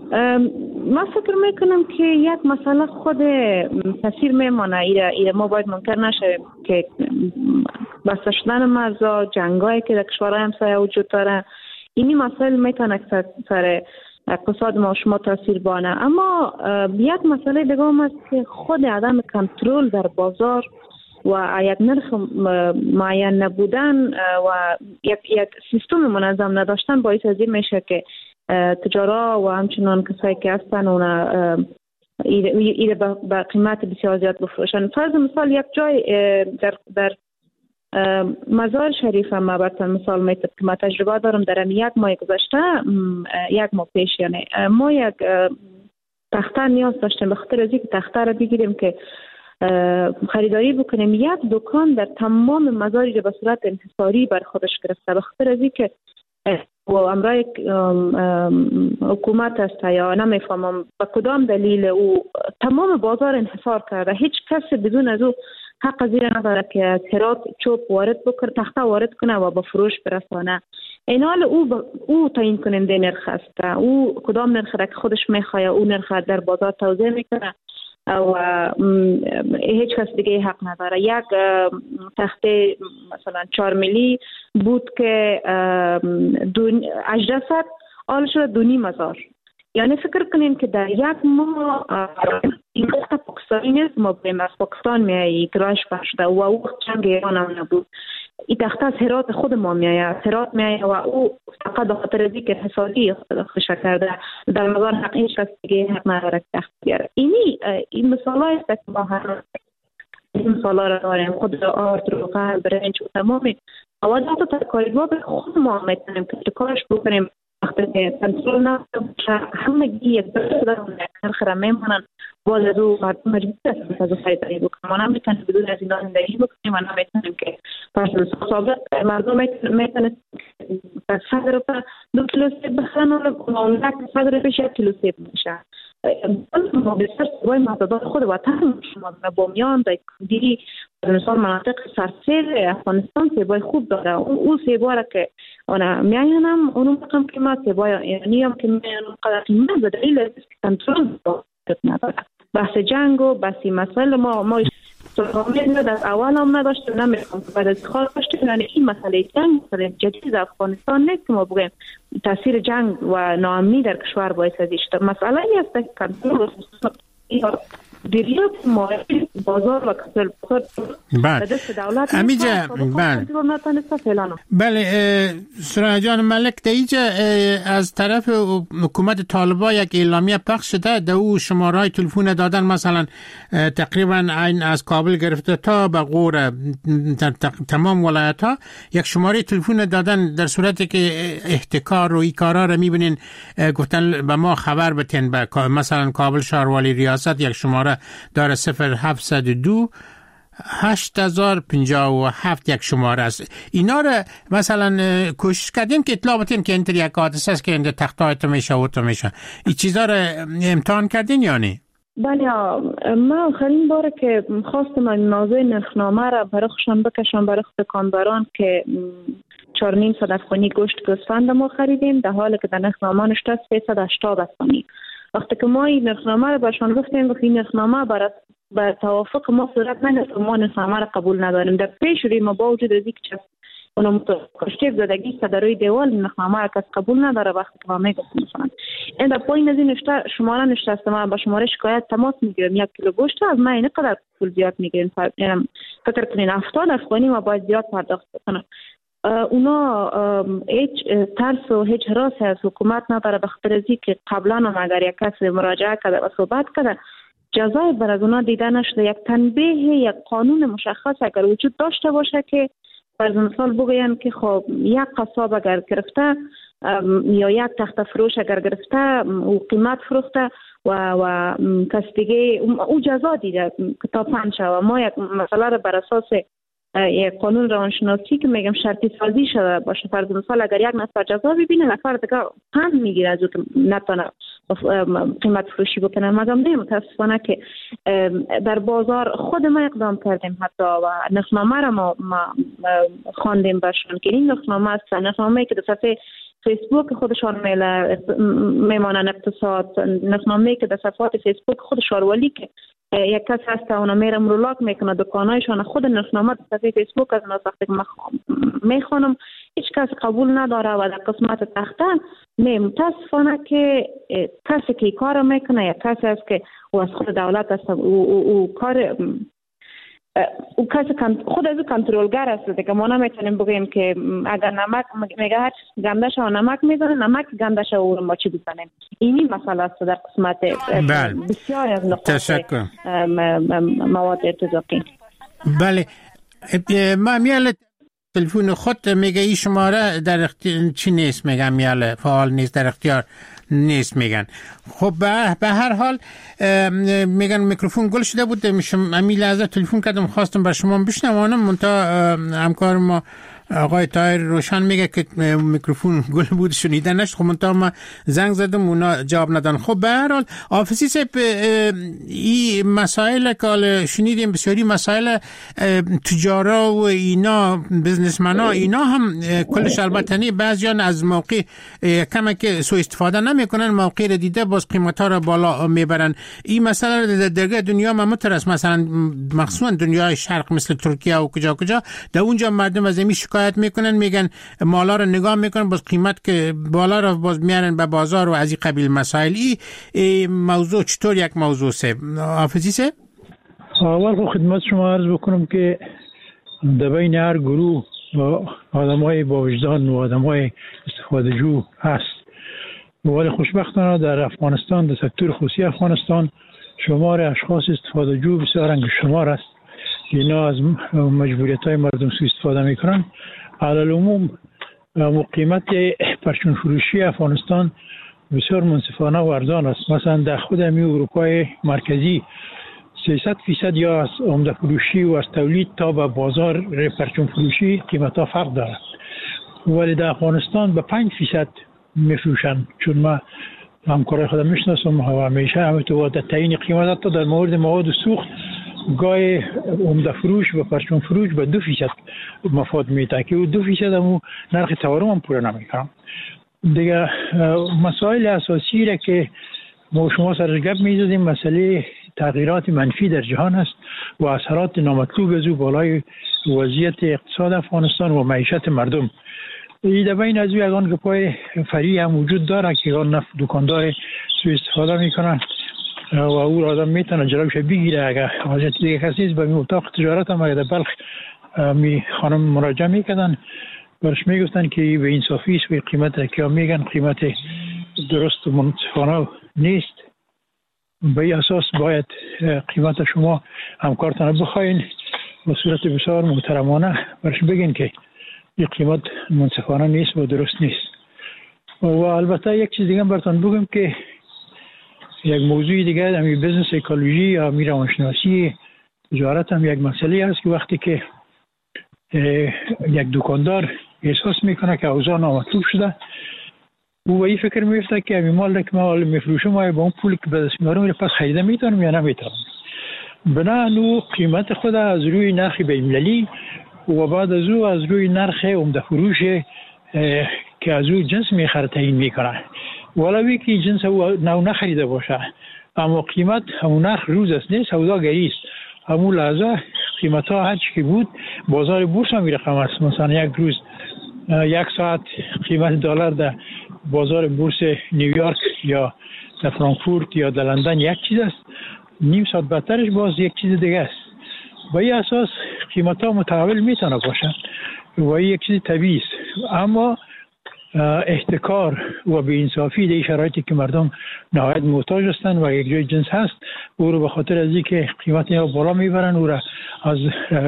ما فکر میکنم که یک مسئله خود تاثیر میمانه. ایره, ایره ما باید منکر نشه که بسته شدن مرزا، جنگایی که در کشورهای همسایه وجود داره، اینی مسائل میتونه سر اقتصاد ما شما تاثیر بانه. اما یک مسئله دیگه هم است که خود عدم کنترل در بازار و یک نرخ معین نبودن و یک یک سیستم منظم نداشتن باعث از این میشه که تجارا و همچنان کسایی که هستن اونا ایره با قیمت بسیار زیاد بفروشن. فرض مثال یک جای در در مزار شریف ما براتون مثال میتونم که ما تجربه دارم در یک ماه گذشته یک ماه پیش یعنی ما یک تخته نیاز داشتیم به خاطر از اینکه تخته را بگیریم که خریداری بکنیم. یک دکان در تمام مزاری را به صورت انحصاری بر خودش گرفته به خاطر از اینکه و امرای حکومت است یا نمیفهمم به کدام دلیل او تمام بازار انحصار کرده. هیچ کس بدون از او حق زیر نداره که از هرات چوب وارد بکنه، تخته وارد کنه و به فروش برسانه. این حال او ب... او تعیین کننده نرخ است. او کدام نرخ را که خودش میخواد او نرخ در بازار توزیع میکنه و هیچ کس دیگه حق نداره. یک تخته مثلا چهار میلی بود که هجده صد حال شده دو نیم هزار. یعنی فکر کنین که در یک ماه این تخته پاکستانی نیست، ما بریم از پاکستان میایی کرایش پشده و او جنگ ایران هم نبود. این تخته از هرات خود ما میایه، از هرات میایه و او فقط به خاطر از اینکه حسابی خودش کرده در مزار حق هیچ کس دیگه حق نداره که تخت بیاره. اینی این مثالای است که ما هر این مثالا را داریم. خود آرد روغن برنج و تمامی موادات ترکاری به خود ما میتونیم که کارش بکنیم. وقتی که کنترل نباشه همگی یک دست دارم نرخ را میمانن باز از او مردم مجبور هستند از او خریداری بکنیم. ما نمیتونیم بدون از این زندگی بکنیم و نمیتونیم که پس سابق مردم میتونست صدر را دو کیلو سیب بخرن و اونده که صدر پیش یک کیلو سیب میشه. ما بسیار سیبای محدودات خود وطن شما در بامیان در کندی مثال مناطق سرسیر افغانستان سیبای خوب داره. اون سیبا را که اونا میاینم اونو مقام قیمت سیبای ایرانی هم که میاینم قدر قیمت به دلیل است که کنترل نداره. بحث جنگ و بحثی مسائل ما ما سرخامه در اول هم نداشتیم نمیخوام که بعد از خواهد داشتیم. یعنی این مسئله جنگ مسئله جدید افغانستان نیست که ما بگیم تاثیر جنگ و ناامنی در کشور باعث ازش شده. مسئله ای است که کنترل دریافت مالی بازار و کسل بخور بله دست دولت امیجا بله بله سرای جان ملک دیجا از طرف حکومت طالبان یک اعلامیه پخش شده در او شمارهای تلفن دادن مثلا تقریبا این از کابل گرفته تا به غور تمام ولایت ها یک شماره تلفن دادن در صورتی که احتکار و ایکارا را میبینین گفتن به ما خبر بتین به مثلا کابل شهروالی ریاست یک شماره داره صفر هفتصد و دو هشت هزار پنجاه و هفت یک شماره است. اینا را مثلا کوشش کردین که اطلاع بتین که اینطور یک حادثه است که این تختای تو میشه و تو میشه این چیزا را امتحان کردین یا نه؟ بله من آخرین بار که خواستم این موضوع نرخنامه را برای خودشان بکشم برای دکانداران که چهار و نیم صد افغانی گوشت گوسفند ما خریدیم در حالی که در نرخنامه نوشته سیصد و هشتاد افغانی. وقتی که ما این نرخنامه را برشان گفتیم که این نرخنامه برای به توافق ما صورت نگرفت، ما نرخنامه را قبول نداریم. در پیش روی ما با وجود از اینکه اونم کشته زدگی در روی دیوال نرخنامه را کس قبول نداره. وقتی که ما میگفتیم مثلا این در پایین از این نشته شماره نشته است، ما با شماره شکایت تماس میگیریم یک کیلو گوشت از ما اینقدر پول زیاد میگیریم، فکر کنین هفتاد افغانی ما باید زیاد پرداخت کنیم. اونا هیچ ترس و هیچ حراسی از حکومت نداره، بخاطر از اینکه قبلا هم اگر یک کس مراجعه کرده و صحبت کرده جزای بر از اونا دیده نشده. یک تنبیه یک قانون مشخص اگر وجود داشته باشه که فرض مثال بگوین که خب یک قصاب اگر گرفته یا یک تخت فروش اگر گرفته او قیمت فروخته و و کس دیگه او جزا دیده که تا پنج شوه. ما یک مسئله را بر اساس یک قانون روانشناسی که میگم شرطی سازی شده باشه، فرض مثال اگر یک نفر جزا ببینه نفر دیگه پند میگیره از او که نتونه قیمت فروشی بکنه. مگم نه متاسفانه که در بازار خود ما اقدام کردیم حتی و نرخنامه را ما, ما خواندیم برشان که این نرخنامه است، نرخنامه که در صفحه فیسبوک خودشان میمانن اقتصاد، نرخنامه که در صفحات فیسبوک خود شاروالی که یک کس هست اونا میره مرولاک میکنه دکانایشان، خود نرخنامه در صفحه فیسبوک از ناسخته که میخوانم هیچ کس قبول نداره و در قسمت تخته می متاسفانه که کسی که کار میکنه یا کسی هست که او از خود دولت هست او کار او کسی خود از او کنترلگر است دیگه. ما نمیتونیم بگیم که اگر نمک میگه هر گنده شو نمک میزنه نمک گنده شو او رو ما چی بزنیم. اینی مسئله است در قسمت بسیار از نقاط مواد ارتزاقی. بله ما میال تلفن خود میگه این شماره در اختیار چی نیست، میگم میال فعال نیست، در اختیار نیست میگن. خب به هر حال میگن میکروفون گل شده بود، میشم امی لحظه تلفن کردم خواستم بر شما بشنوانم منتها همکار ما آقای طاهر روشن میگه که میکروفون گل بود شنیده نشد. خب منتها ما زنگ زدم اونا جواب ندادن. خب به هر حال آفیسی صاحب این مسائل که شنیدیم بسیاری مسائل تجارا و اینا بزنسمنا اینا هم کلش البته نه بعضیان از موقع کمی که سوء استفاده نمیکنن موقع دیده باز قیمت ها را بالا میبرن. این مسئله در دیگه دنیا ما مترس مثلا مخصوصا دنیای شرق مثل ترکیه و کجا کجا در اونجا مردم از این شکایت میکنن، میگن مالا رو نگاه میکنن باز قیمت که بالا رو باز میارن به بازار و از این قبیل مسائل. این موضوع چطور یک موضوع سه حافظی سه؟ اول خب خدمت شما عرض بکنم که در بین هر گروه آدم های با وجدان و آدم های استفاده جو هست، ولی خوشبختانه در افغانستان در سکتور خصوصی افغانستان شمار اشخاص استفاده جو بسیار انگ شمار است که اینا از مجبوریت های مردم سوء استفاده میکنن. علل عموم قیمت پرچون فروشی افغانستان بسیار منصفانه و ارزان است. مثلا در خود امی اروپای مرکزی سیصد فیصد یا از عمده فروشی و از تولید تا به بازار پرچون فروشی قیمت ها فرق دارد، ولی در افغانستان به پنج فیصد میفروشن. چون ما همکارای خودم میشناسم و همیشه همینطور در تعیین قیمت تا در مورد مواد سوخت گای عمده فروش و پرچون فروش به دو فیصد مفاد میده که دو فیصد همون نرخ تورم هم پوره نمیکنم. دیگه مسائل اساسی را که ما شما سرش گپ میزدیم مسئله تغییرات منفی در جهان است و اثرات نامطلوب از او بالای وضعیت اقتصاد افغانستان و معیشت مردم. این در بین از او یگان گپای فری هم وجود داره که یگان نفت دکاندار سوء استفاده میکنن و او آدم میتونه جلوش بگیره. اگر حاجت دیگه کسی نیست به اتاق تجارت هم اگر بلخ می خانم مراجعه میکردن برش میگفتن که به انصافی است و قیمت که میگن قیمت درست و منصفانه نیست. به این اساس باید قیمت شما همکارتان بخواین و صورت بسیار محترمانه برش بگین که این قیمت منصفانه نیست و درست نیست. و البته یک چیز دیگه براتون بگم که یک موضوع دیگه همی بزنس اکولوژی یا همی روانشناسی تجارت هم یک مسئله هست که وقتی که یک دکاندار احساس میکنه که اوضاع نامطلوب شده او به این فکر میفته که همی مال که ما میفروشم آیا با اون پولی که به دست میارم پس خریده میتونم یا نمیتونم. بنابراین قیمت خود از روی نرخ بین‌المللی و بعد از او از روی نرخ عمده فروش که از او جنس میخره تعیین میکنه. ولوی که جنس او نو نخریده باشه اما قیمت همون نرخ روز است نیست، سوداگری است. همون لحظه قیمت ها هر چی که بود بازار بورس هم رقم است. مثلا یک روز یک ساعت قیمت دلار در بازار بورس نیویورک یا در فرانکفورت یا در لندن یک چیز است، نیم ساعت بعدش باز یک چیز دیگه است. با این اساس قیمت ها متحول میتونه باشه و این یک چیز طبیعی است. اما احتکار و بی‌انصافی در شرایطی که مردم نهایت محتاج هستند و یک جای جنس هست او رو به خاطر از اینکه قیمت یا بالا میبرن او را از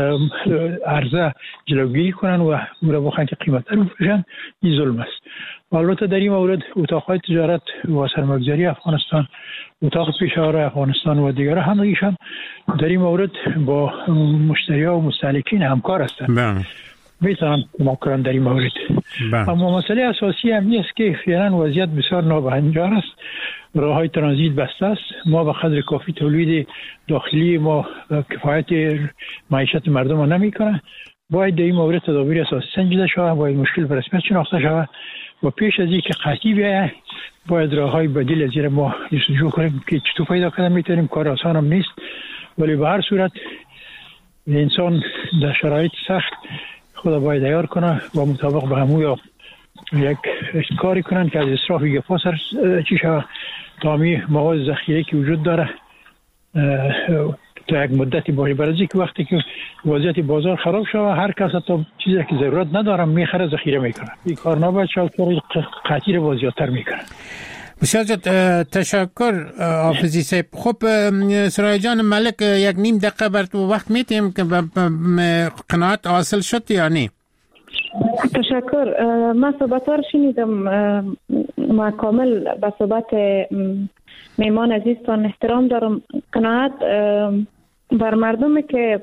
عرضه جلوگیری کنن و او را بخواهند که قیمت رو بفروشن، این ظلم است. و البته در این مورد اتاقهای تجارت و سرمایه‌گذاری افغانستان، اتاق پیشاور افغانستان و دیگرها همگیشان در این مورد با مشتری‌ها و مستهلکین همکار هستند، میتونم کمک کنم در این مورد. اما مسئله اساسی هم است که فعلا وضعیت بسیار نابهنجار است. راههای ترانزیت بسته است. ما به قدر کافی تولید داخلی ما کفایت معیشت مردم را نمیکنه. باید در این مورد تدابیر اساسی سنجیده شود، باید مشکل به رسمیت شناخته شود و پیش از اینکه قحطی بیاید باید راههای بدیل از زیر ما جستجو کنیم که چطور پیدا کنیم. میتونیم، کار آسان هم نیست، ولی به هر صورت انسان در شرایط سخت خدا باید عیار کنه و مطابق به همون یا یک کاری کنن که از اصراف گفا سر چی شود تا همی مواد ذخیره که وجود داره تا یک مدتی باشه. برای که وقتی که وضعیت بازار خراب شود هر کس تا چیزی که ضرورت نداره میخره ذخیره میکنه. این کار نباید شد، قحطی رو زیادتر میکنه. بسیار تشکر حافظی صاحب. خب سرای جان ملک یک نیم دقیقه بر تو وقت میتیم که قناعت حاصل شد یا نه؟ تشکر. من صحبت ها رو شنیدم، ما کامل به صحبت میمان عزیزتان احترام دارم. قناعت بر مردمی که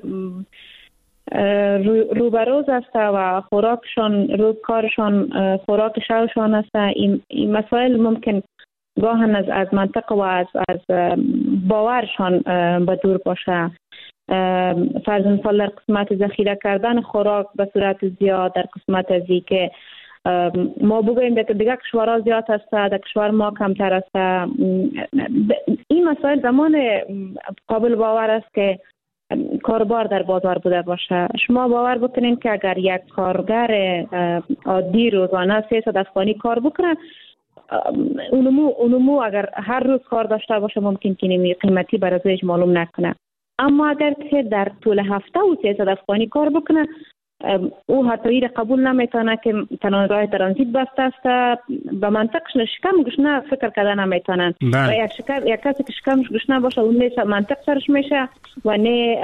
روبروز است و خوراکشان روز کارشان خوراک شوشان است، این, این مسائل ممکن گاهن از از منطق و از از باورشان به دور باشه. فرض مثال در قسمت ذخیره کردن خوراک به صورت زیاد، در قسمت از این که ما بگوییم در دیگه کشورها زیاد است، در کشور ما کمتر است. این مسائل زمان قابل باور است که کاربار در بازار بوده باشه. شما باور بکنین که اگر یک کارگر عادی روزانه سیصد افغانی کار بکنه، اونمو اونمو اگر هر روز کار داشته باشه ممکن که نمی قیمتی برای معلوم نکنه. اما اگر که در طول هفته او سیصد افغانی کار بکنه، او حتی این قبول نمیتونه که تنها راه ترانزیت بسته است. به منطقش شکم گشنه فکر کردن نمیتونن و یک شکر یک کسی که شکمش گشنه باشه اون نیست منطق سرش میشه و نه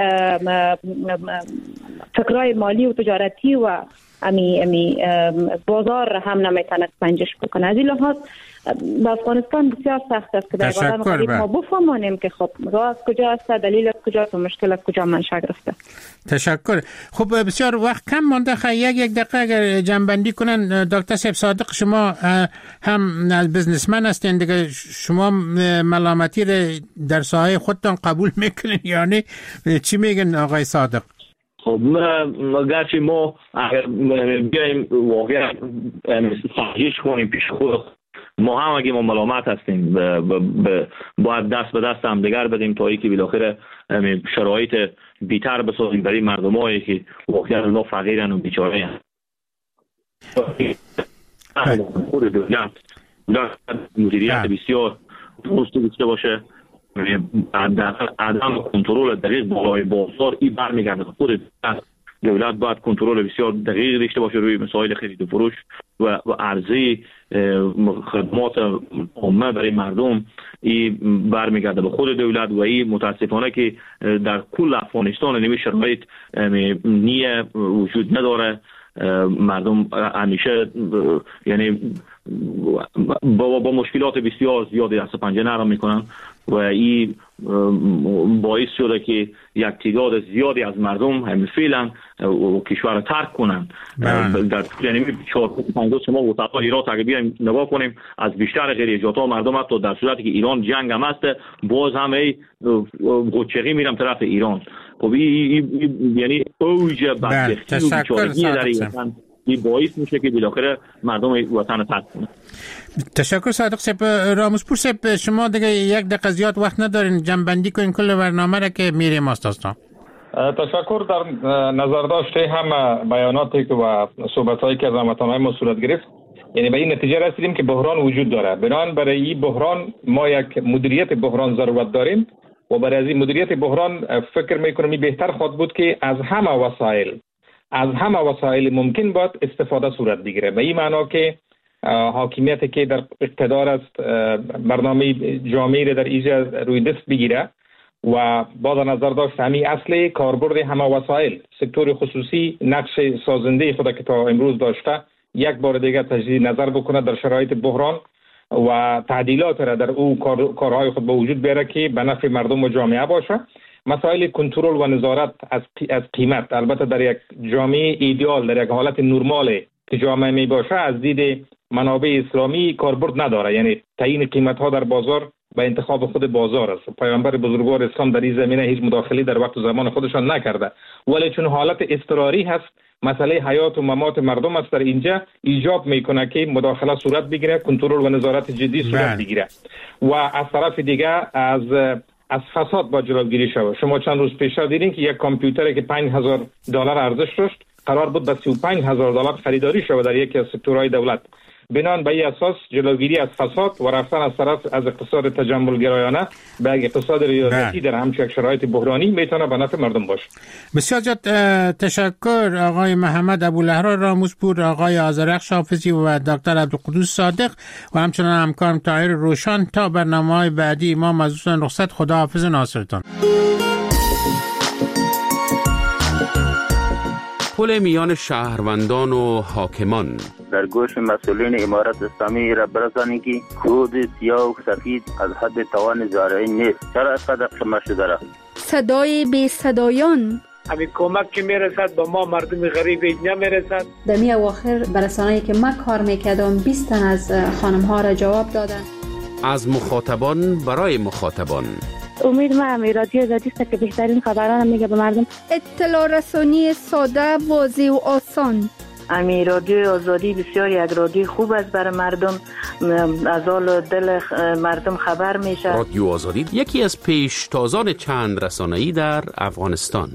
فکرای مالی و تجارتی و امی امی بازار هم نمیتونه سنجش بکنه. از این لحاظ به افغانستان بسیار سخت است که در بازار مختلف ما بفهمانیم که خب راه از کجا است، دلیل از کجا است و مشکل از کجا منشأ گرفته. تشکر. خب بسیار وقت کم مانده، خیلی یک یک دقیقه اگر جنبندی کنن. دکتر صاحب صادق، شما هم از بزنسمن هستین دیگه، شما ملامتی رو در ساحه خودتان قبول میکنین یا نه؟ چی میگن آقای صادق؟ خب ما گرچه ما اگر بیایم واقعا سرجش کنیم پیش خود، ما هم اگه ما ملامت هستیم باید دست به دست هم دیگر بدیم تا ای که بالاخره شرایط بیتر بسازیم برای مردم هایی که واقعا اونا فقیرن و بیچاره هستن. خود دولت مدیریت بسیار درست داشته باشه عدم کنترل دقیق بالای بازار این برمیگرده خود دولت باید کنترل بسیار دقیق داشته باشه روی مسائل خرید و فروش و و عرضه خدمات عامه برای مردم. این برمیگرده به خود دولت و این متاسفانه که در کل افغانستان نمی شرایط نیه وجود نداره. مردم همیشه یعنی با, با مشکلات بسیار زیادی دست پنجه نرم میکنن و این باعث شده که یک تعداد زیادی از مردم هم فعلا کشور ترک کنن. در یعنی چهار پنج شما و تا ایران اگه بیایم نگاه کنیم از بیشتر غیر اجازه مردم حتی در صورتی که ایران جنگ هم است باز هم ای غوچقی میرم طرف ایران. خب این یعنی اوج بدبختی و بیچارگی در ایران این باعث میشه که بالاخره مردم وطن ترک کنن. تشکر صادق صاحب. راموزپور صاحب شما دیگه یک دقیقه زیاد وقت ندارین، جنبندی کنین کل برنامه را که میریم استاد. تشکر. در نظر داشته هم بیاناتی که و صحبتایی که از هموطنان ما صورت گرفت، یعنی به این نتیجه رسیدیم که بحران وجود داره. بنابراین برای این بحران ما یک مدیریت بحران ضرورت داریم و برای این مدیریت بحران فکر میکنم بهتر خواهد بود که از همه وسایل از همه وسایل ممکن بود استفاده صورت بگیره. به این معنا که حاکمیتی که در اقتدار است برنامه جامعی را در ایجا روی دست بگیره و با در نظر داشت همین اصل کاربرد همه وسایل سکتور خصوصی نقش سازنده خود که تا امروز داشته یک بار دیگر تجدید نظر بکنه در شرایط بحران و تعدیلات را در او کار، کارهای خود به وجود بیاره که به نفع مردم و جامعه باشه. مسائل کنترل و نظارت از از قیمت البته در یک جامعه ایدئال در یک حالت نرمال که جامعه می باشه از دید منابع اسلامی کاربرد نداره، یعنی تعیین قیمت ها در بازار به انتخاب خود بازار است. پیامبر بزرگوار اسلام در این زمینه هیچ مداخله در وقت و زمان خودشان نکرده، ولی چون حالت اضطراری هست مسئله حیات و ممات مردم است در اینجا ایجاب میکنه که مداخله صورت بگیره، کنترل و نظارت جدی صورت بگیره و از طرف دیگه از از فساد با جلوگیری شود. شما چند روز پیش دیدین که یک کامپیوتری که پنج هزار دلار ارزش داشت قرار بود به سی و پنج هزار دلار خریداری شود در یکی از سکتورهای دولت. بنان به این اساس جلوگیری از فساد و رفتن از طرف از اقتصاد تجملگرایانه به اقتصاد ریاضتی در همچین شرایط بحرانی میتونه به نفع مردم باشه. بسیار زیاد تشکر آقای محمد ابوالهرا راموزپور، آقای آذرخش حافظی و دکتر عبدالقدوس صادق و همچنان همکارم طاهر روشن. تا برنامه‌های بعدی ما مزدوران رخصت. خدا حافظ ناصرتان. پل میان شهروندان و حاکمان در گوش مسئولین امارت اسلامی را برسانی که کود سیاه و سفید از حد توان زارعی نیست. چرا اینقدر شما شده را؟ صدای بی صدایان همین کمک که میرسد با ما مردم غریب نمیرسد. در می اواخر برسانه‌ای که من کار میکردم بیست تن از خانم ها را جواب دادن. از مخاطبان برای مخاطبان. امید ما رادیو آزادی است که بهترین خبران میگه به مردم. اطلاع رسانی ساده، واضح و آسان. امی رادیو آزادی بسیار یک رادیو خوب است برای مردم، از حال دل مردم خبر میشه. رادیو آزادی یکی از پیشتازان چند رسانه‌ای در افغانستان.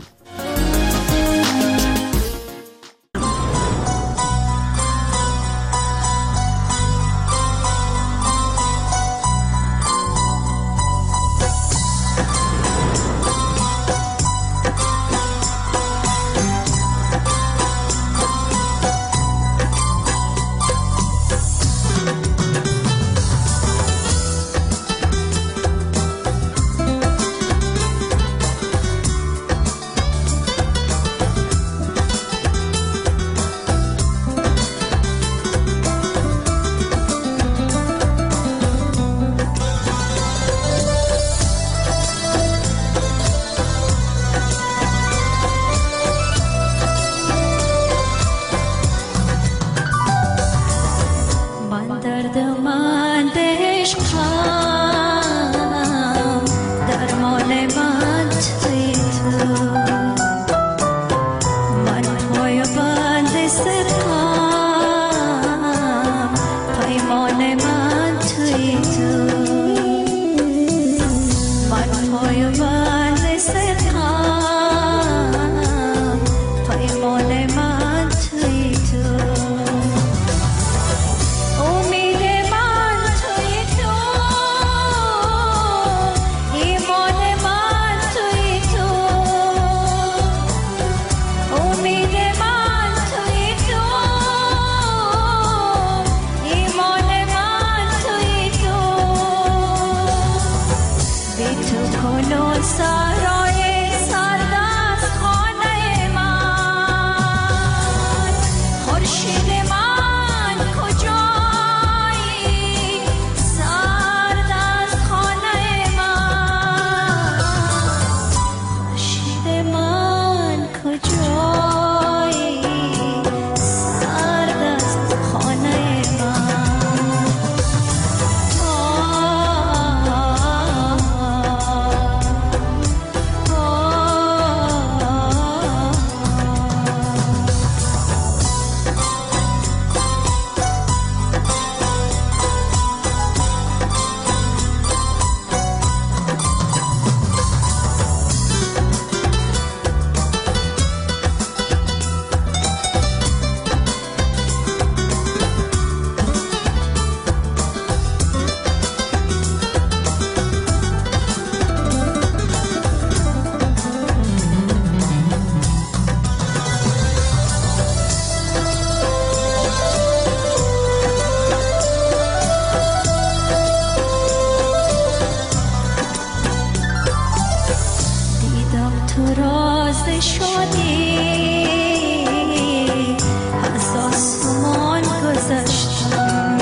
گذشتم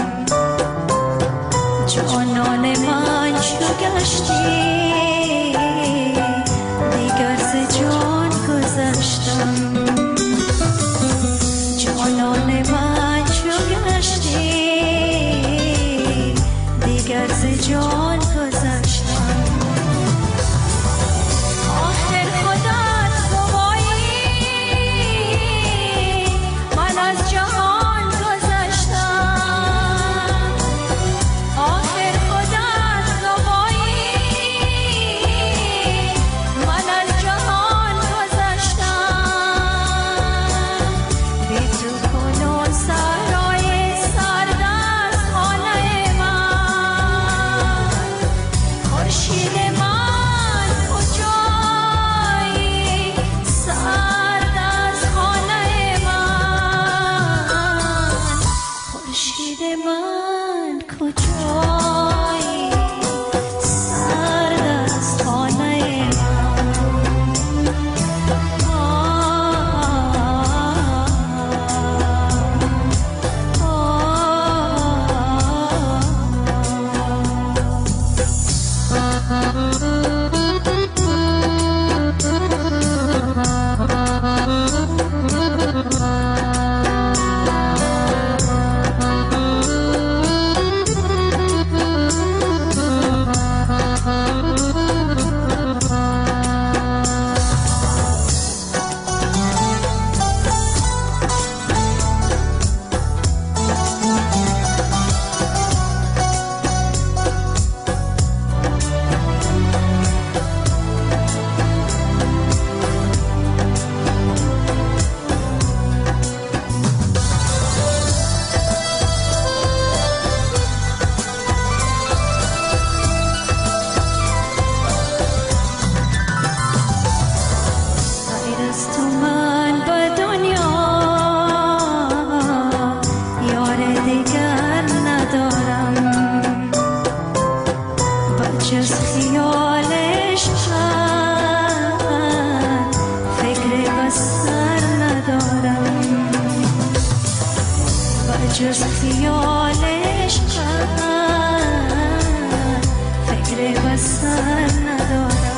جانان من چو گشتی دیگر ز جان گذشتم جانان من چو گشتی دیگر ز جان گذشتم آخر خودت گوایی من از جهان گذشتم آخر خودت گوایی من از جهان گذشتم بی تو کنون سرای سرد از خانه من خورشید من کجایی سرد از خانه من خورشید من کجایی سرد از خانه غیر از تو من به دنیا یار دیگر ندارم بجز خیالش من فکر بسر ندارم بجز خیالش من فکر بسر ندارم